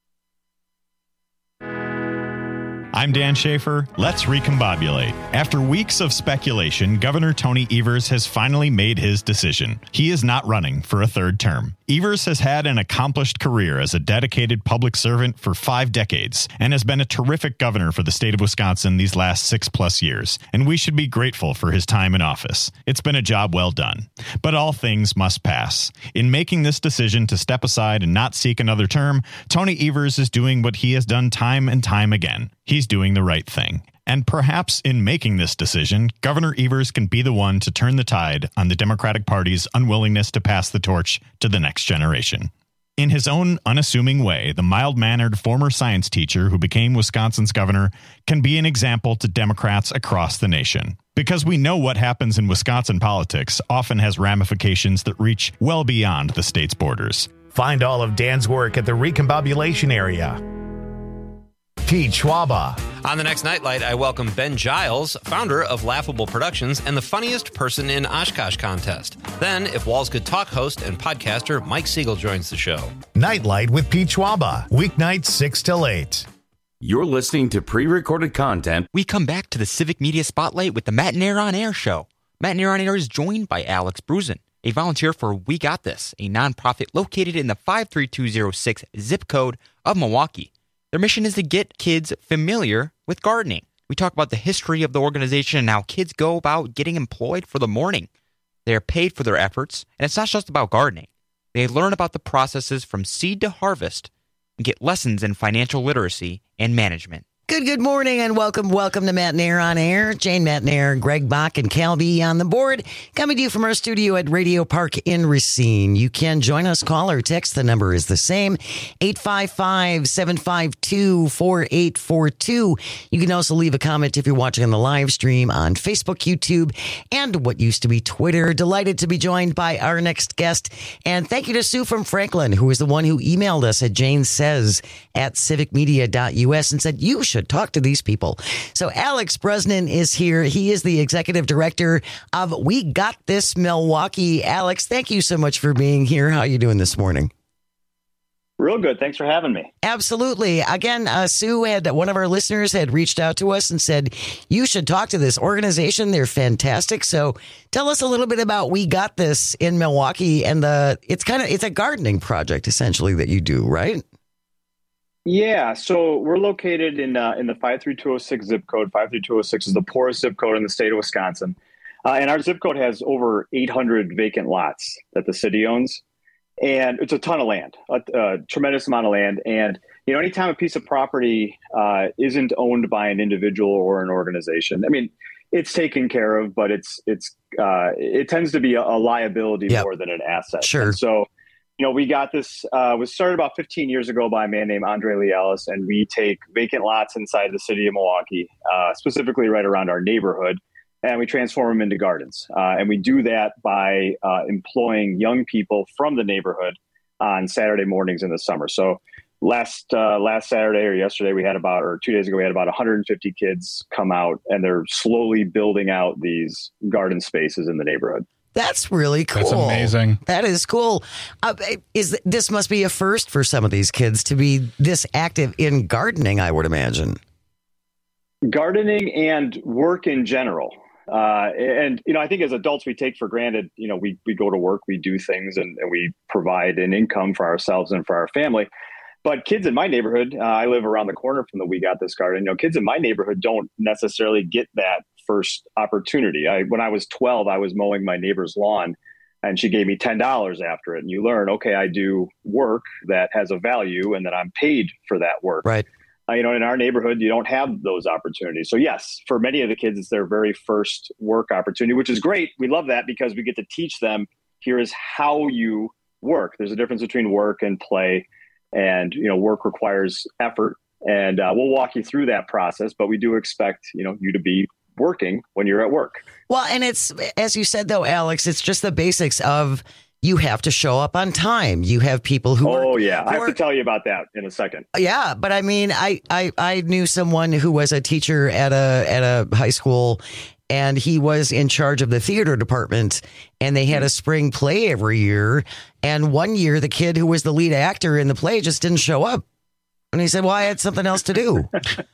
I'm Dan Schaefer. Let's recombobulate. After weeks of speculation, Governor Tony Evers has finally made his decision. He is not running for a third term. Evers has had an accomplished career as a dedicated public servant for five decades and has been a terrific governor for the state of Wisconsin these last six plus years, and we should be grateful for his time in office. It's been a job well done. But all things must pass. In making this decision to step aside and not seek another term, Tony Evers is doing what he has done time and time again. He's doing the right thing. And perhaps in making this decision, Governor Evers can be the one to turn the tide on the Democratic Party's unwillingness to pass the torch to the next generation. In his own unassuming way, the mild-mannered former science teacher who became Wisconsin's governor can be an example to Democrats across the nation. Because we know what happens in Wisconsin politics often has ramifications that reach well beyond the state's borders. Find all of Dan's work at the Recombobulation area. Pete Schwaba. On the next Nightlight, I welcome Ben Giles, founder of Laughable Productions and the funniest person in Oshkosh contest. Then, If Walls Could Talk host and podcaster Mike Siegel joins the show. Nightlight with Pete Schwaba, weeknights six till eight. You're listening to pre-recorded content. We come back to the Civic Media Spotlight with the Matt and Air on Air show. Matt and Air on Air is joined by Alex Brusen, a volunteer for We Got This, a nonprofit located in the five three two zero six zip code of Milwaukee. Their mission is to get kids familiar with gardening. We talk about the history of the organization and how kids go about getting employed for the morning. They are paid for their efforts, and it's not just about gardening. They learn about the processes from seed to harvest and get lessons in financial literacy and management. Good, good morning, and welcome, welcome to Matt and Air on Air. Jane Matt and Air, Greg Bach, and Cal B on the board. Coming to you from our studio at Radio Park in Racine. You can join us, call or text. The number is the same, eight five five, seven five two, four eight four two. You can also leave a comment if you're watching on the live stream on Facebook, YouTube, and what used to be Twitter. Delighted to be joined by our next guest. And thank you to Sue from Franklin, who is the one who emailed us at Jane Says at civic media dot U S and said, you should talk to these people. So Alex Brosnan is here. He is the executive director of We Got This Milwaukee. Alex, thank you so much for being here. How are you doing this morning? Real good. Thanks for having me. Absolutely. Again, uh, Sue had one of our listeners had reached out to us and said, you should talk to this organization. They're fantastic. So tell us a little bit about We Got This in Milwaukee. And the it's kind of it's a gardening project, essentially, that you do, right? Yeah, so we're located in uh, in the five three two zero six zip code. five three two zero six is the poorest zip code in the state of Wisconsin. Uh, and our zip code has over eight hundred vacant lots that the city owns. And it's a ton of land, a, a tremendous amount of land. And, you know, anytime a piece of property uh, isn't owned by an individual or an organization, I mean, it's taken care of, but it's it's uh, it tends to be a, a liability yep. more than an asset. Sure. And so, you know, we got this, uh, was started about fifteen years ago by a man named Andre Lee Ellis, and we take vacant lots inside the city of Milwaukee, uh, specifically right around our neighborhood, and we transform them into gardens. Uh, and we do that by uh, employing young people from the neighborhood on Saturday mornings in the summer. So last uh, last Saturday or yesterday, we had about, or two days ago, we had about one hundred fifty kids come out, and they're slowly building out these garden spaces in the neighborhood. That's really cool. That's amazing. That is cool. Uh, is this must be a first for some of these kids to be this active in gardening, I would imagine. Gardening and work in general. Uh, and, you know, I think as adults, we take for granted, you know, we, we go to work, we do things, and, and we provide an income for ourselves and for our family. But kids in my neighborhood, uh, I live around the corner from the We Got This Garden. You know, kids in my neighborhood don't necessarily get that first opportunity. I, when I was twelve, I was mowing my neighbor's lawn, and she gave me ten dollars after it. And you learn, okay, I do work that has a value, and then I'm paid for that work. Right. Uh, you know, in our neighborhood, you don't have those opportunities. So yes, for many of the kids, it's their very first work opportunity, which is great. We love that because we get to teach them, here is how you work. There's a difference between work and play. And, you know, work requires effort, and uh, we'll walk you through that process. But we do expect, you know, you to be working when you're at work. Well, and it's, as you said, though, Alex, it's just the basics of you have to show up on time. You have people who Oh, are, yeah. I have are, to tell you about that in a second. Yeah. But I mean, I, I, I knew someone who was a teacher at a at a high school, and he was in charge of the theater department, and they had a spring play every year. And one year, the kid who was the lead actor in the play just didn't show up. And he said, well, I had something else to do.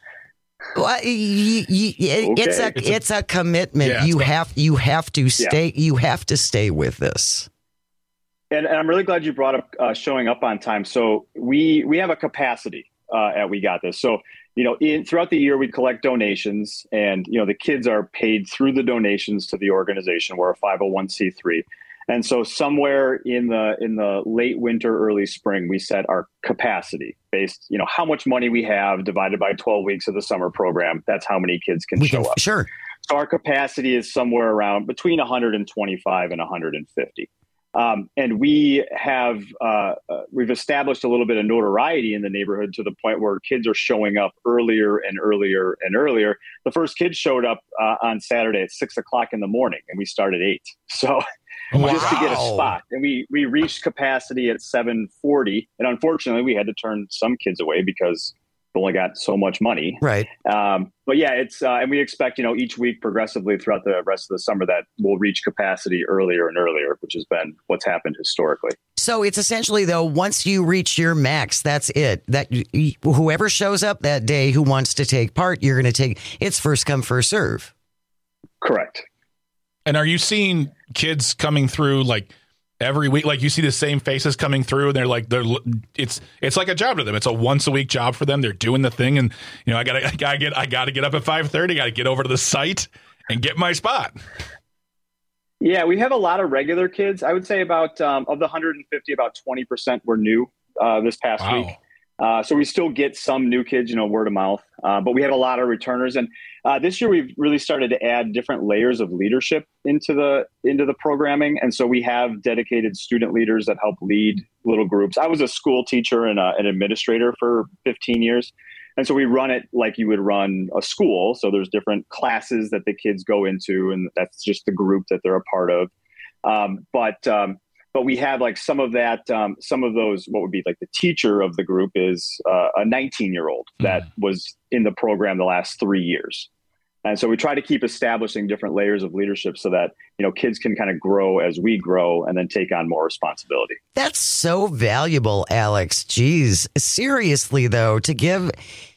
Well, you, you, okay. it's a it's, it's a, a commitment. Yeah, you have you have to stay. Yeah. You have to stay with this. And, and I'm really glad you brought up uh, showing up on time. So we we have a capacity uh, at We Got This. So you know, in, throughout the year we collect donations, and you know the kids are paid through the donations to the organization. We're a five oh one c three. And so somewhere in the in the late winter, early spring, we set our capacity based, you know, how much money we have divided by twelve weeks of the summer program. That's how many kids can we show can, up. Sure. So our capacity is somewhere around between one hundred twenty-five and one hundred fifty. Um, and we have uh, uh, we've established a little bit of notoriety in the neighborhood to the point where kids are showing up earlier and earlier and earlier. The first kid showed up uh, on Saturday at six o'clock in the morning, and we started eight. So wow. just to get a spot, and we we reached capacity at seven forty, and unfortunately, we had to turn some kids away because we only got so much money. Right. Um, but yeah, it's uh, and we expect, you know, each week progressively throughout the rest of the summer that we'll reach capacity earlier and earlier, which has been what's happened historically. So it's essentially, though, once you reach your max, that's it. That y- whoever shows up that day who wants to take part, you're going to take. It's first come, first serve. Correct. And are you seeing kids coming through like every week? Like you see the same faces coming through, and they're like, they're it's it's like a job to them. It's a once a week job for them. They're doing the thing, and you know, I gotta I gotta get I gotta get up at five thirty. Got to get over to the site and get my spot. Yeah, we have a lot of regular kids. I would say about um, of the one hundred fifty, about twenty percent were new uh, this past Wow. week. Uh, so we still get some new kids, you know, word of mouth. Uh, but we have a lot of returners, and uh, this year we've really started to add different layers of leadership into the into the programming. And so we have dedicated student leaders that help lead little groups. I was a school teacher and a, an administrator for fifteen years. And so we run it like you would run a school. So there's different classes that the kids go into, and that's just the group that they're a part of. Um, but um, but we have like some of that, um, some of those, what would be like the teacher of the group is uh, a nineteen year old that was in the program the last three years. And so we try to keep establishing different layers of leadership so that, you know, kids can kind of grow as we grow and then take on more responsibility. That's so valuable, Alex. Jeez. Seriously, though, to give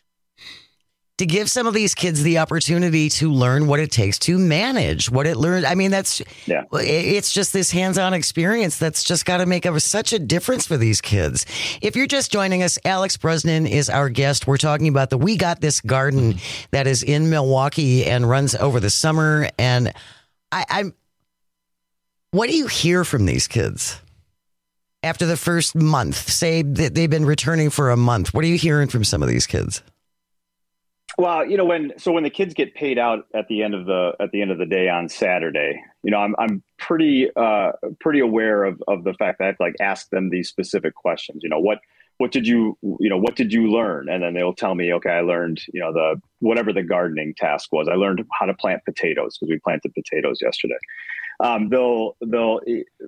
to give some of these kids the opportunity to learn what it takes to manage what it learned. I mean, that's yeah. It's just this hands-on experience that's just got to make a, such a difference for these kids. If you're just joining us, Alex Brosnan is our guest. We're talking about the We Got This Garden that is in Milwaukee and runs over the summer. And I, I'm, what do you hear from these kids after the first month? Say that they've been returning for a month. What are you hearing from some of these kids? Well, you know, when so when the kids get paid out at the end of the at the end of the day on Saturday, you know, I'm I'm pretty uh, pretty aware of of the fact that I have to like ask them these specific questions. You know, what what did you you know what did you learn? And then they'll tell me, okay, I learned, you know, the whatever the gardening task was. I learned how to plant potatoes because we planted potatoes yesterday. Um, they'll they'll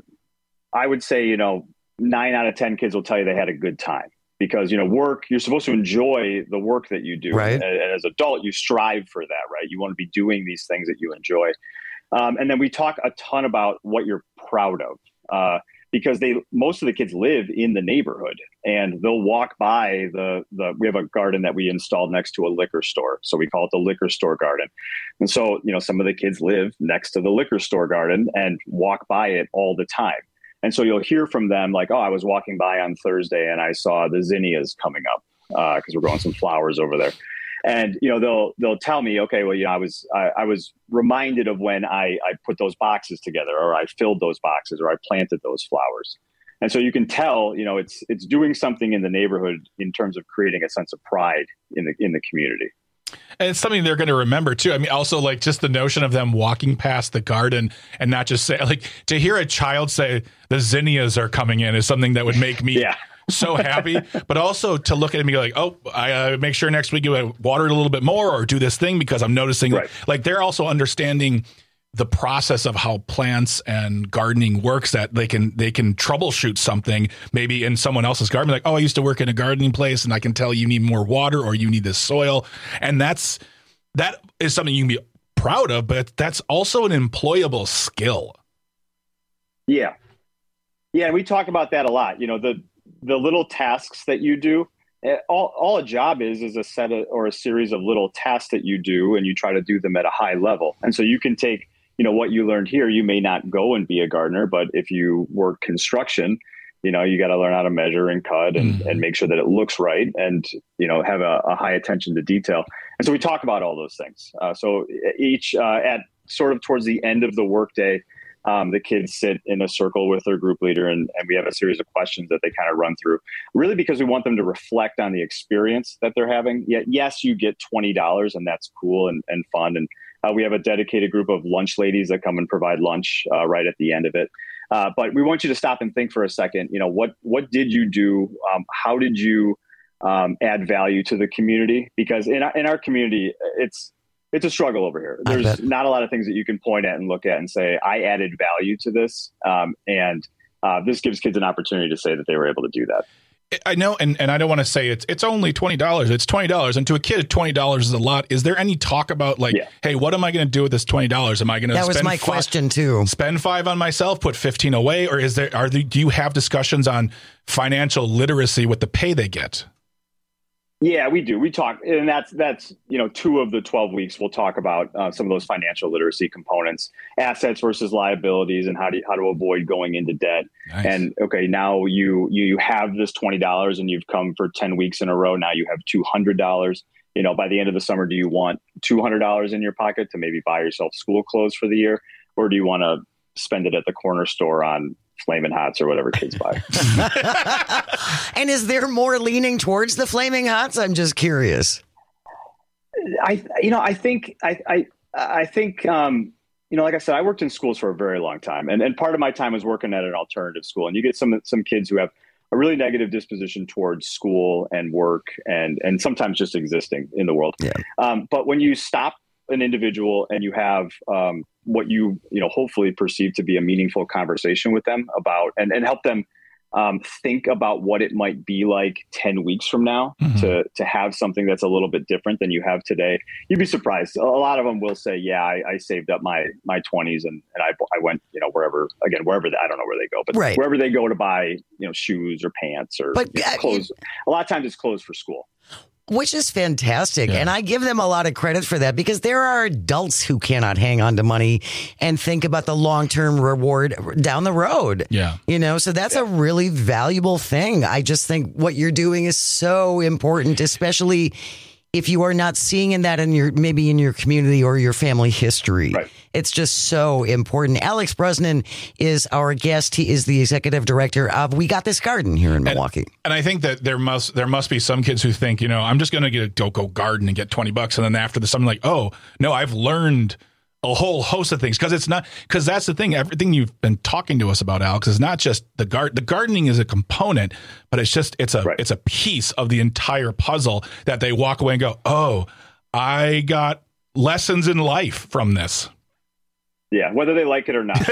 I would say, you know, nine out of ten kids will tell you they had a good time. Because, you know, work, you're supposed to enjoy the work that you do. Right. And, and as an adult, you strive for that, right? You want to be doing these things that you enjoy. Um, and then we talk a ton about what you're proud of, uh, because they most of the kids live in the neighborhood, and they'll walk by the, the, we have a garden that we installed next to a liquor store. So we call it the liquor store garden. And so, you know, some of the kids live next to the liquor store garden and walk by it all the time. And so you'll hear from them like, oh, I was walking by on Thursday and I saw the zinnias coming up because uh, we're growing some flowers over there. And, you know, they'll they'll tell me, okay, well, you know, I was I, I was reminded of when I, I put those boxes together, or I filled those boxes, or I planted those flowers. And so you can tell, you know, it's it's doing something in the neighborhood in terms of creating a sense of pride in the in the community. And it's something they're going to remember, too. I mean, also, like, just the notion of them walking past the garden and not just say, like, to hear a child say the zinnias are coming in is something that would make me yeah. so happy. But also to look at me like, oh, I uh, make sure next week you water it a little bit more or do this thing because I'm noticing. Right. Like, they're also understanding the process of how plants and gardening works, that they can they can troubleshoot something maybe in someone else's garden. Like, oh, I used to work in a gardening place and I can tell you need more water or you need this soil. And that's that is something you can be proud of, but that's also an employable skill. Yeah. Yeah. And we talk about that a lot. You know, the the little tasks that you do, all, all a job is is a set of, or a series of little tasks that you do, and you try to do them at a high level. And so you can take, you know, what you learned here, you may not go and be a gardener, but if you work construction, you know, you got to learn how to measure and cut and, mm-hmm. and make sure that it looks right and, you know, have a, a high attention to detail. And so we talk about all those things. Uh, so each uh, at sort of towards the end of the workday, um, the kids sit in a circle with their group leader, and, and we have a series of questions that they kind of run through, really because we want them to reflect on the experience that they're having. Yet, yes, you get twenty dollars, and that's cool and, and fun. And Uh, we have a dedicated group of lunch ladies that come and provide lunch uh, right at the end of it. Uh, but we want you to stop and think for a second. You know, what what did you do? Um, how did you um, add value to the community? Because in our, in our community, it's it's a struggle over here. There's not a lot of things that you can point at and look at and say, I added value to this. Um, and uh, this gives kids an opportunity to say that they were able to do that. I know, and, and I don't want to say it's it's only twenty dollars. It's twenty dollars. And to a kid, twenty dollars is a lot. Is there any talk about like, yeah. hey, what am I going to do with this twenty dollars? Am I going to That spend was my five, question too. Spend five on myself, put fifteen away? Or is there, are there, do you have discussions on financial literacy with the pay they get? Yeah, we do. We talk, and that's, that's you know, two of the twelve weeks we'll talk about uh, some of those financial literacy components, assets versus liabilities, and how to how to avoid going into debt. Nice. And okay, now you you you have this twenty dollars and you've come for ten weeks in a row. Now you have two hundred dollars. You know, by the end of the summer, do you want two hundred dollars in your pocket to maybe buy yourself school clothes for the year? Or do you want to spend it at the corner store on Flamin' Hots or whatever kids buy? And is there more leaning towards the Flaming Hots? I'm just curious. I, you know, I think, I, I, I think, um, you know, like I said, I worked in schools for a very long time, and, and part of my time was working at an alternative school. And you get some, some kids who have a really negative disposition towards school and work, and, and sometimes just existing in the world. Yeah. Um, but when you stop an individual and you have, um, what you, you know, hopefully perceive to be a meaningful conversation with them about, and, and help them um, think about what it might be like ten weeks from now mm-hmm. to, to have something that's a little bit different than you have today. You'd be surprised. A lot of them will say, yeah, I, I saved up my, my twenties and, and I, I went, you know, wherever, again, wherever, they, I don't know where they go, but right. wherever they go to buy, you know, shoes or pants or but, you know, clothes. Uh, a lot of times it's clothes for school. Which is fantastic. Yeah. And I give them a lot of credit for that, because there are adults who cannot hang on to money and think about the long-term reward down the road. Yeah. You know, so that's yeah. a really valuable thing. I just think what you're doing is so important, especially if you are not seeing in that in your, maybe in your community or your family history. Right. It's just so important. Alex Brosnan is our guest. He is the executive director of We Got This Garden here in Milwaukee. And, and I think that there must there must be some kids who think, you know, I'm just going to get a go go garden and get twenty bucks, and then after the something like, oh no, I've learned a whole host of things, because it's not because that's the thing. Everything you've been talking to us about, Alex, is not just the garden. The gardening is a component, but it's just it's a right. it's a piece of the entire puzzle that they walk away and go, oh, I got lessons in life from this. Yeah, whether they like it or not.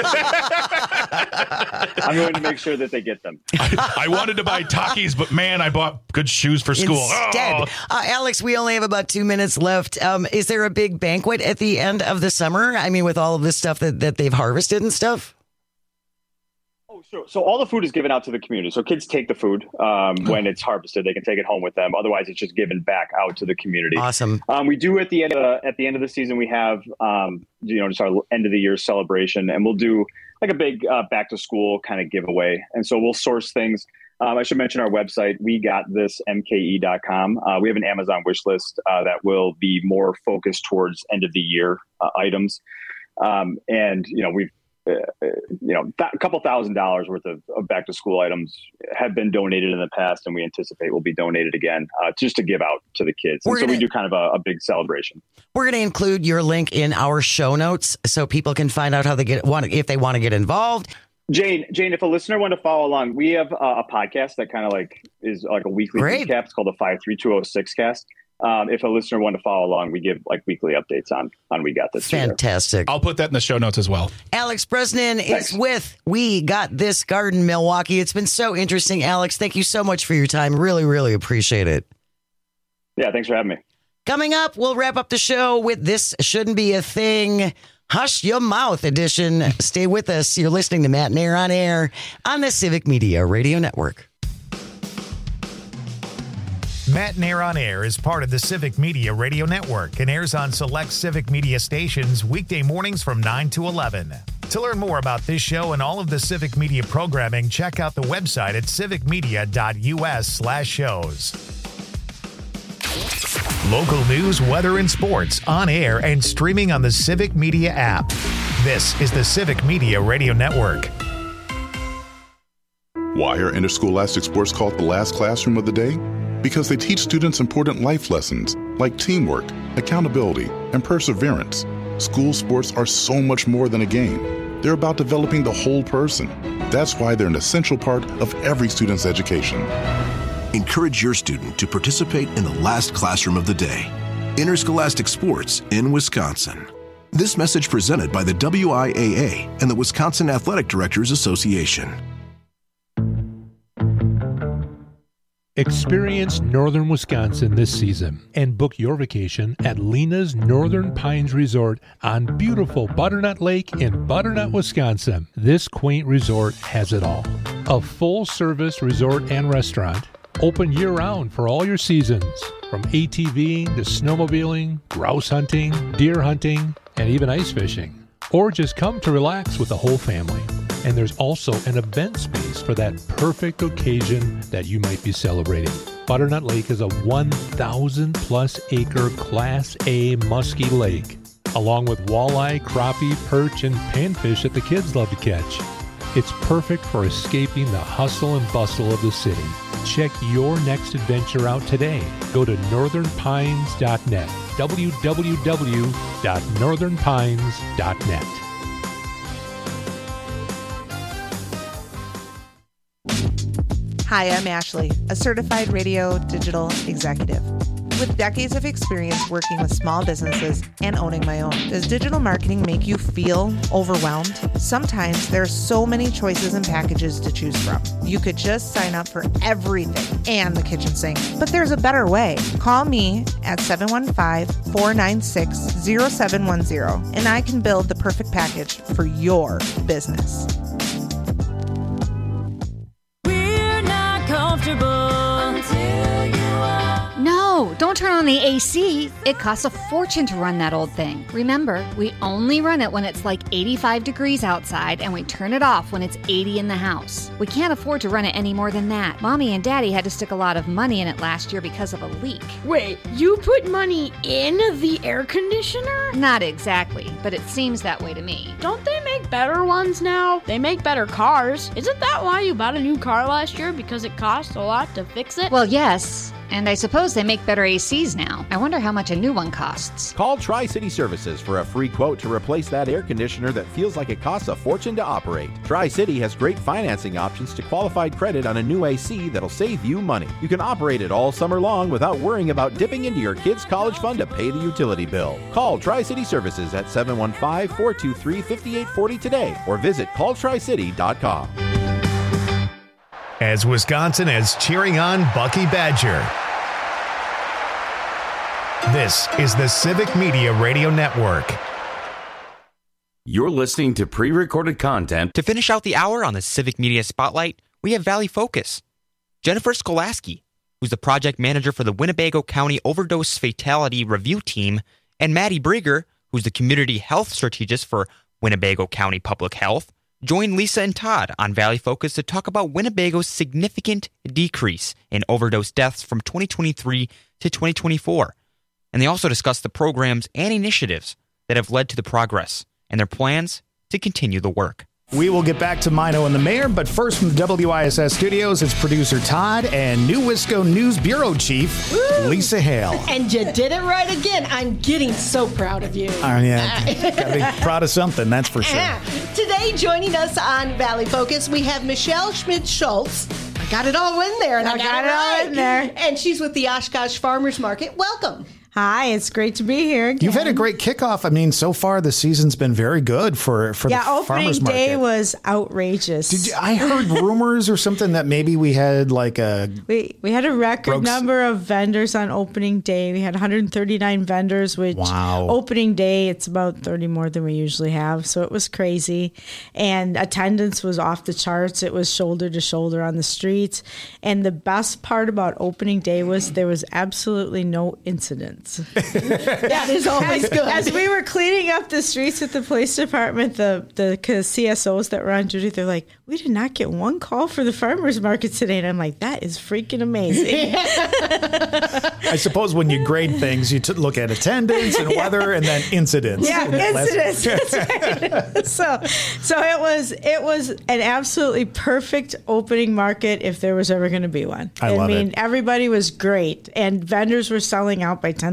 I'm going to make sure that they get them. I, I wanted to buy Takis, but man, I bought good shoes for school. Instead, oh. uh, Alex, we only have about two minutes left. Um, is there a big banquet at the end of the summer? I mean, with all of this stuff that, that they've harvested and stuff? Oh, sure. So all the food is given out to the community. So kids take the food um, when it's harvested. They can take it home with them. Otherwise, it's just given back out to the community. Awesome. Um, we do at the end of the, at the end of the season, we have um, you know just our end of the year celebration, and we'll do like a big uh, back to school kind of giveaway. And so we'll source things. Um, I should mention our website, we got this M K E dot com. Uh, we have an Amazon wish list uh, that will be more focused towards end of the year uh, items. Um, and you know we've. Uh, you know, th- a couple thousand dollars worth of, of back to school items have been donated in the past, and we anticipate will be donated again, uh, just to give out to the kids. And We're so gonna, we do kind of a, a big celebration. We're going to include your link in our show notes so people can find out how they get want if they want to get involved. Jane, Jane, if a listener wanted to follow along, we have uh, a podcast that kind of like is like a weekly Great. recap. It's called the five three two oh six cast. Um, if a listener wanted to follow along, we give like weekly updates on on We Got This. Fantastic. I'll put that in the show notes as well. Alex Brosnan is with We Got This Garden Milwaukee. It's been so interesting, Alex. Thank you so much for your time. Really, really appreciate it. Yeah, thanks for having me. Coming up, we'll wrap up the show with This Shouldn't Be a Thing. Hush Your Mouth edition. Stay with us. You're listening to Matt Nair on Air on the Civic Media Radio Network. Matt Nair on Air is part of the Civic Media Radio Network and airs on select Civic Media stations weekday mornings from nine to eleven. To learn more about this show and all of the Civic Media programming, check out the website at civicmedia.us slash shows. Local news, weather, and sports on air and streaming on the Civic Media app. This is the Civic Media Radio Network. Why are interscholastic sports called the last classroom of the day? Because they teach students important life lessons like teamwork, accountability, and perseverance. School sports are so much more than a game. They're about developing the whole person. That's why they're an essential part of every student's education. Encourage your student to participate in the last classroom of the day. Interscholastic Sports in Wisconsin. This message presented by the W I A A and the Wisconsin Athletic Directors Association. Experience northern Wisconsin this season and book your vacation at Lena's Northern Pines Resort on beautiful Butternut Lake in Butternut, Wisconsin. This quaint resort has it all. A full-service resort and restaurant, open year-round for all your seasons, from ATVing to snowmobiling, grouse hunting, deer hunting, and even ice fishing. Or just come to relax with the whole family. And there's also an event space for that perfect occasion that you might be celebrating. Butternut Lake is a one thousand plus acre Class A musky lake, along with walleye, crappie, perch, and panfish that the kids love to catch. It's perfect for escaping the hustle and bustle of the city. Check your next adventure out today. Go to northern pines dot net. w w w dot northern pines dot net. Hi, I'm Ashley, a certified radio digital executive. With decades of experience working with small businesses and owning my own, does digital marketing make you feel overwhelmed? Sometimes there are so many choices and packages to choose from. You could just sign up for everything and the kitchen sink. But there's a better way. Call me at seven one five, four nine six, zero seven one zero and I can build the perfect package for your business. Until you are. No, don't turn on the A C. It costs a fortune to run that old thing. Remember, we only run it when it's like eighty-five degrees outside, and we turn it off when it's eighty in the house. We can't afford to run it any more than that. Mommy and Daddy had to stick a lot of money in it last year because of a leak. Wait, you put money in the air conditioner? Not exactly, but it seems that way to me. Don't they make better ones now? They make better cars. Isn't that why you bought a new car last year? Because it cost a lot to fix it? Well, yes. And I suppose they make better A Cs now. I wonder how much a new one costs. Call Tri-City Services for a free quote to replace that air conditioner that feels like it costs a fortune to operate. Tri-City has great financing options to qualified credit on a new A C that'll save you money. You can operate it all summer long without worrying about dipping into your kid's college fund to pay the utility bill. Call Tri-City Services at seven one five, four two three, five eight four zero today or visit call tri city dot com. As Wisconsin is cheering on Bucky Badger. This is the Civic Media Radio Network. You're listening to pre-recorded content. To finish out the hour on the Civic Media Spotlight, we have Valley Focus. Jennifer Skolaski, who's the project manager for the Winnebago County Overdose Fatality Review Team, and Maddie Brieger, who's the community health strategist for Winnebago County Public Health, join Lisa and Todd on Valley Focus to talk about Winnebago's significant decrease in overdose deaths from twenty twenty-three to twenty twenty-four. And they also discuss the programs and initiatives that have led to the progress and their plans to continue the work. We will get back to Mino and the mayor, but first from the W I S S studios, it's producer Todd and New Wisco News Bureau Chief Woo! Lisa Hale. And you did it right again. I'm getting so proud of you. Oh, yeah. Gotta be proud of something, that's for sure. Today, joining us on Valley Focus, we have Michelle Schmidt-Schultz. I got it all in there, and I, I got, got it all right. in there. And she's with the Oshkosh Farmers Market. Welcome. Hi, it's great to be here again. You've had a great kickoff. I mean, so far the season's been very good for, for yeah, the farmers market. Yeah, opening day was outrageous. Did you, I heard rumors or something that maybe we had like a... We we had a record Brooks. number of vendors on opening day. We had one hundred thirty-nine vendors, which wow. opening day, it's about thirty more than we usually have. So it was crazy. And attendance was off the charts. It was shoulder to shoulder on the streets. And the best part about opening day was there was absolutely no incidents. That is always as, good. As we were cleaning up the streets at the police department, the the C S Os that were on duty, they're like, we did not get one call for the farmers market today. And I'm like, that is freaking amazing. I suppose when you grade things, you t- look at attendance and weather and then incidents. Yeah, incidents. That's right. so, so it was it was an absolutely perfect opening market if there was ever going to be one. I love mean, it. everybody was great, and vendors were selling out by ten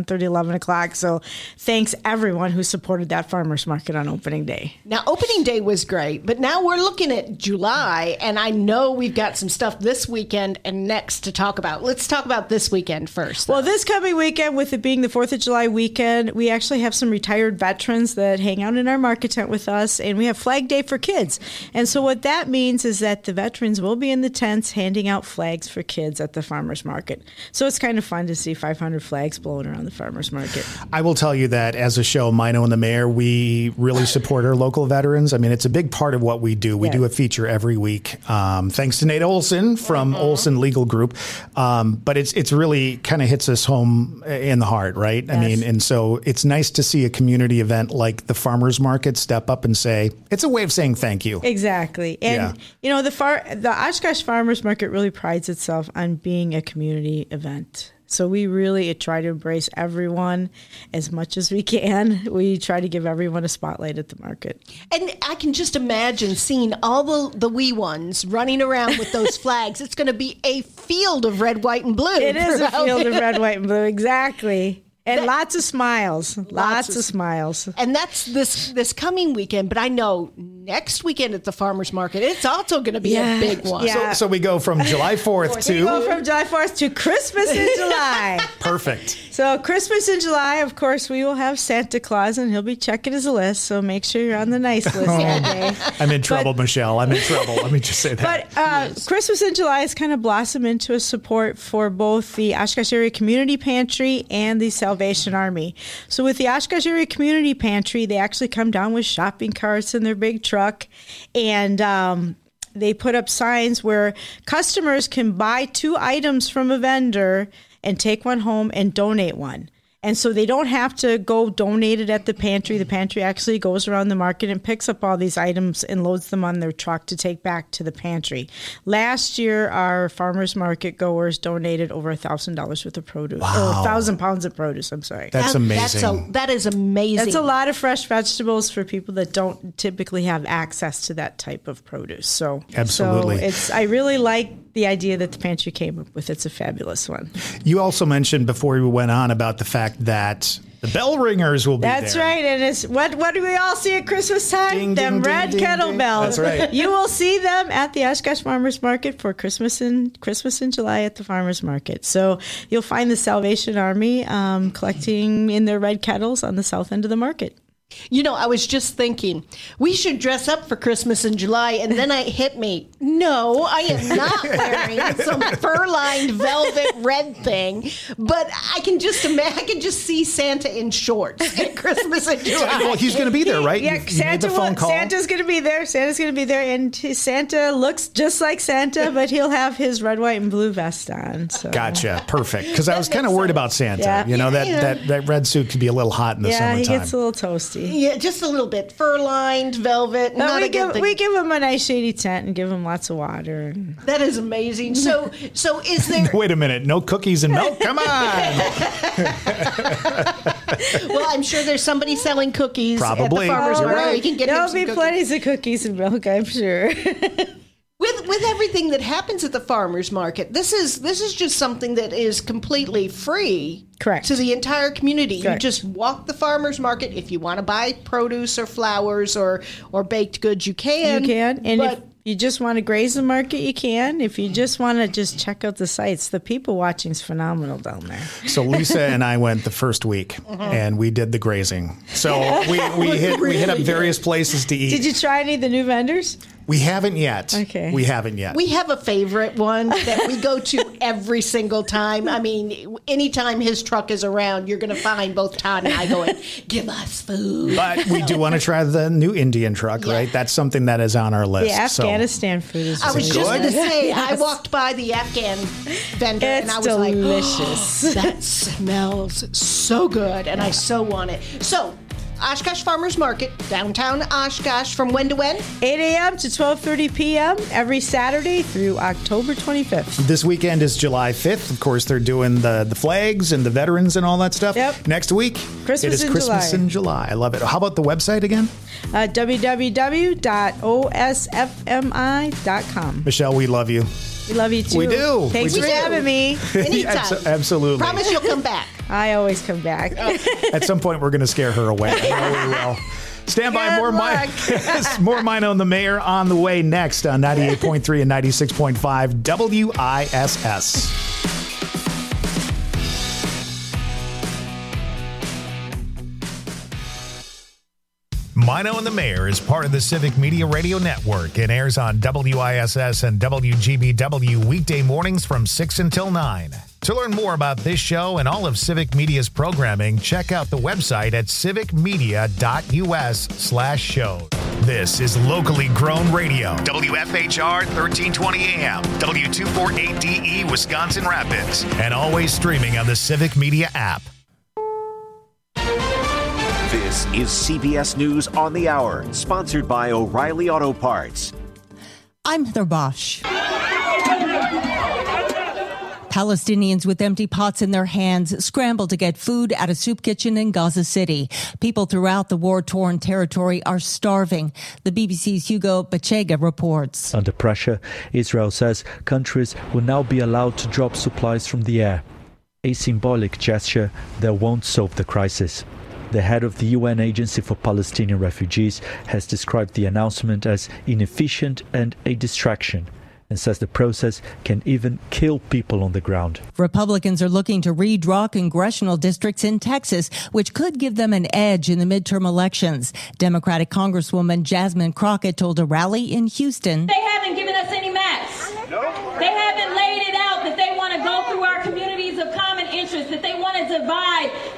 ten thirty, eleven o'clock. So thanks everyone who supported that farmer's market on opening day. Now, opening day was great, but now we're looking at July, and I know we've got some stuff this weekend and next to talk about. Let's talk about this weekend first. Well, this coming weekend, with it being the fourth of July weekend, we actually have some retired veterans that hang out in our market tent with us, and we have Flag Day for kids. And so what that means is that the veterans will be in the tents handing out flags for kids at the farmer's market. So it's kind of fun to see five hundred flags blown around the farmer's market. I will tell you that as a show, Mino and the Mayor, we really support our local veterans. I mean, it's a big part of what we do. We yes. do a feature every week. Um, thanks to Nate Olson from mm-hmm. Olson Legal Group. Um, but it's it's really kind of hits us home in the heart, right? Yes. I mean, and so it's nice to see a community event like the farmer's market step up and say, it's a way of saying thank you. Exactly. And, yeah. you know, the far the Oshkosh Farmers Market really prides itself on being a community event. So we really try to embrace everyone as much as we can. We try to give everyone a spotlight at the market. And I can just imagine seeing all the, the wee ones running around with those flags. It's going to be a field of red, white, and blue. It is a field of red, white, and blue. Exactly. And that, lots of smiles, lots, lots of, of smiles. And that's this this coming weekend. But I know next weekend at the farmer's market, it's also going to be yeah. a big one. So, Yeah. so we go from July fourth to... We go from July fourth to Christmas in July. Perfect. So Christmas in July, of course, we will have Santa Claus, and he'll be checking his list. So make sure you're on the nice list oh, that day. I'm in trouble, but, Michelle. I'm in trouble. Let me just say that. But uh, yes. Christmas in July has kind of blossomed into a support for both the Oshkosh Area Community Pantry and the Salvation Army. So with the Oshkosh Area Community Pantry, they actually come down with shopping carts in their big truck, and um, they put up signs where customers can buy two items from a vendor and take one home and donate one. And so they don't have to go donate it at the pantry. The pantry actually goes around the market and picks up all these items and loads them on their truck to take back to the pantry. Last year, our farmers market goers donated over one thousand dollars worth of produce. Wow. Or one thousand pounds of produce, I'm sorry. That's that, amazing. That's a, that is amazing. That's a lot of fresh vegetables for people that don't typically have access to that type of produce. So, Absolutely. So it's, I really like the idea that the pantry came up with. It's a fabulous one. You also mentioned before we went on about the fact that the bell ringers will be That's there. right. And it's what what do we all see at Christmas time? Ding, them ding, red ding, kettle ding, bells. That's right. You will see them at the Oshkosh Farmers Market for Christmas in Christmas in July at the Farmers Market. So you'll find the Salvation Army um, collecting in their red kettles on the south end of the market. You know, I was just thinking, we should dress up for Christmas in July, and then it hit me, no, I am not wearing some fur-lined velvet red thing, but I can just imagine, I can just see Santa in shorts at Christmas in July. Well, he's going to be there, right? Yeah, you, you Santa made the phone will, call. Santa's going to be there. Santa's going to be there, and Santa looks just like Santa, but he'll have his red, white, and blue vest on. So. Gotcha. Perfect. Because I was kind of worried about Santa. Yeah. You know, that, Yeah. that, that red suit could be a little hot in the yeah, summertime. he gets a little toasty. Yeah, just a little bit. Fur-lined, velvet. No, not we a good give thing. we give him a nice shady tent and give him lots of water. That is amazing. So, so is there... Wait a minute. No cookies and milk? Come on. Well, I'm sure there's somebody selling cookies Probably. at the farmer's You're market. right. You can get There'll him some be cookies. plenty of cookies and milk, I'm sure. With with everything that happens at the farmers market, this is this is just something that is completely free. Correct. To the entire community. Correct. You just walk the farmers market. If you want to buy produce or flowers or or baked goods, you can. You can. And but, if you just want to graze the market, you can. If you just want to just check out the sites, the people watching is phenomenal down there. So Lisa and I went the first week, Mhm. and we did the grazing. So we, we hit we hit up various places to eat. Did you try any of the new vendors? We haven't yet. Okay. We haven't yet. We have a favorite one that we go to every single time. I mean, anytime his truck is around, you're going to find both Todd and I going, give us food. But we do want to try the new Indian truck, Yeah. right? That's something that is on our list. The so. Afghanistan food is I was really just going to good. say, I Yes. walked by the Afghan vendor and It's I was delicious. like, oh, that smells so good, and I so want it. So, Oshkosh Farmers Market, downtown Oshkosh, from when to when? eight a.m. to twelve thirty p.m. every Saturday through October twenty-fifth. This weekend is July fifth. Of course, they're doing the, the flags and the veterans and all that stuff. Yep. Next week, Christmas it is in Christmas July. in July. I love it. How about the website again? Uh, w w w dot o s f m i dot com. Michelle, we love you. We love you too. We do. Thanks We for do. having me. Anytime. Abso- Absolutely. Promise you'll come back. I always come back. At some point, we're going to scare her away. I know we will. Stand by. More, my, more Mino and the Mayor on the way next on ninety-eight point three and ninety-six point five W I S S. Mino and the Mayor is part of the Civic Media Radio Network and airs on W I S S and W G B W weekday mornings from six until nine. To learn more about this show and all of Civic Media's programming, check out the website at civicmedia.us slash show. This is locally grown radio. W F H R thirteen twenty A M, W two forty-eight D E, Wisconsin Rapids, and always streaming on the Civic Media app. This is C B S News on the Hour, sponsored by O'Reilly Auto Parts. I'm Heather Bosch. Palestinians with empty pots in their hands scramble to get food at a soup kitchen in Gaza City. People throughout the war-torn territory are starving. The B B C's Hugo Bachega reports. Under pressure, Israel says countries will now be allowed to drop supplies from the air. A symbolic gesture that won't solve the crisis. The head of the U N Agency for Palestinian Refugees has described the announcement as inefficient and a distraction, and says the process can even kill people on the ground. Republicans are looking to redraw congressional districts in Texas, which could give them an edge in the midterm elections. Democratic Congresswoman Jasmine Crockett told a rally in Houston. They haven't given us any maps. They haven't laid it out that they want to go through our communities of common interest, that they want to divide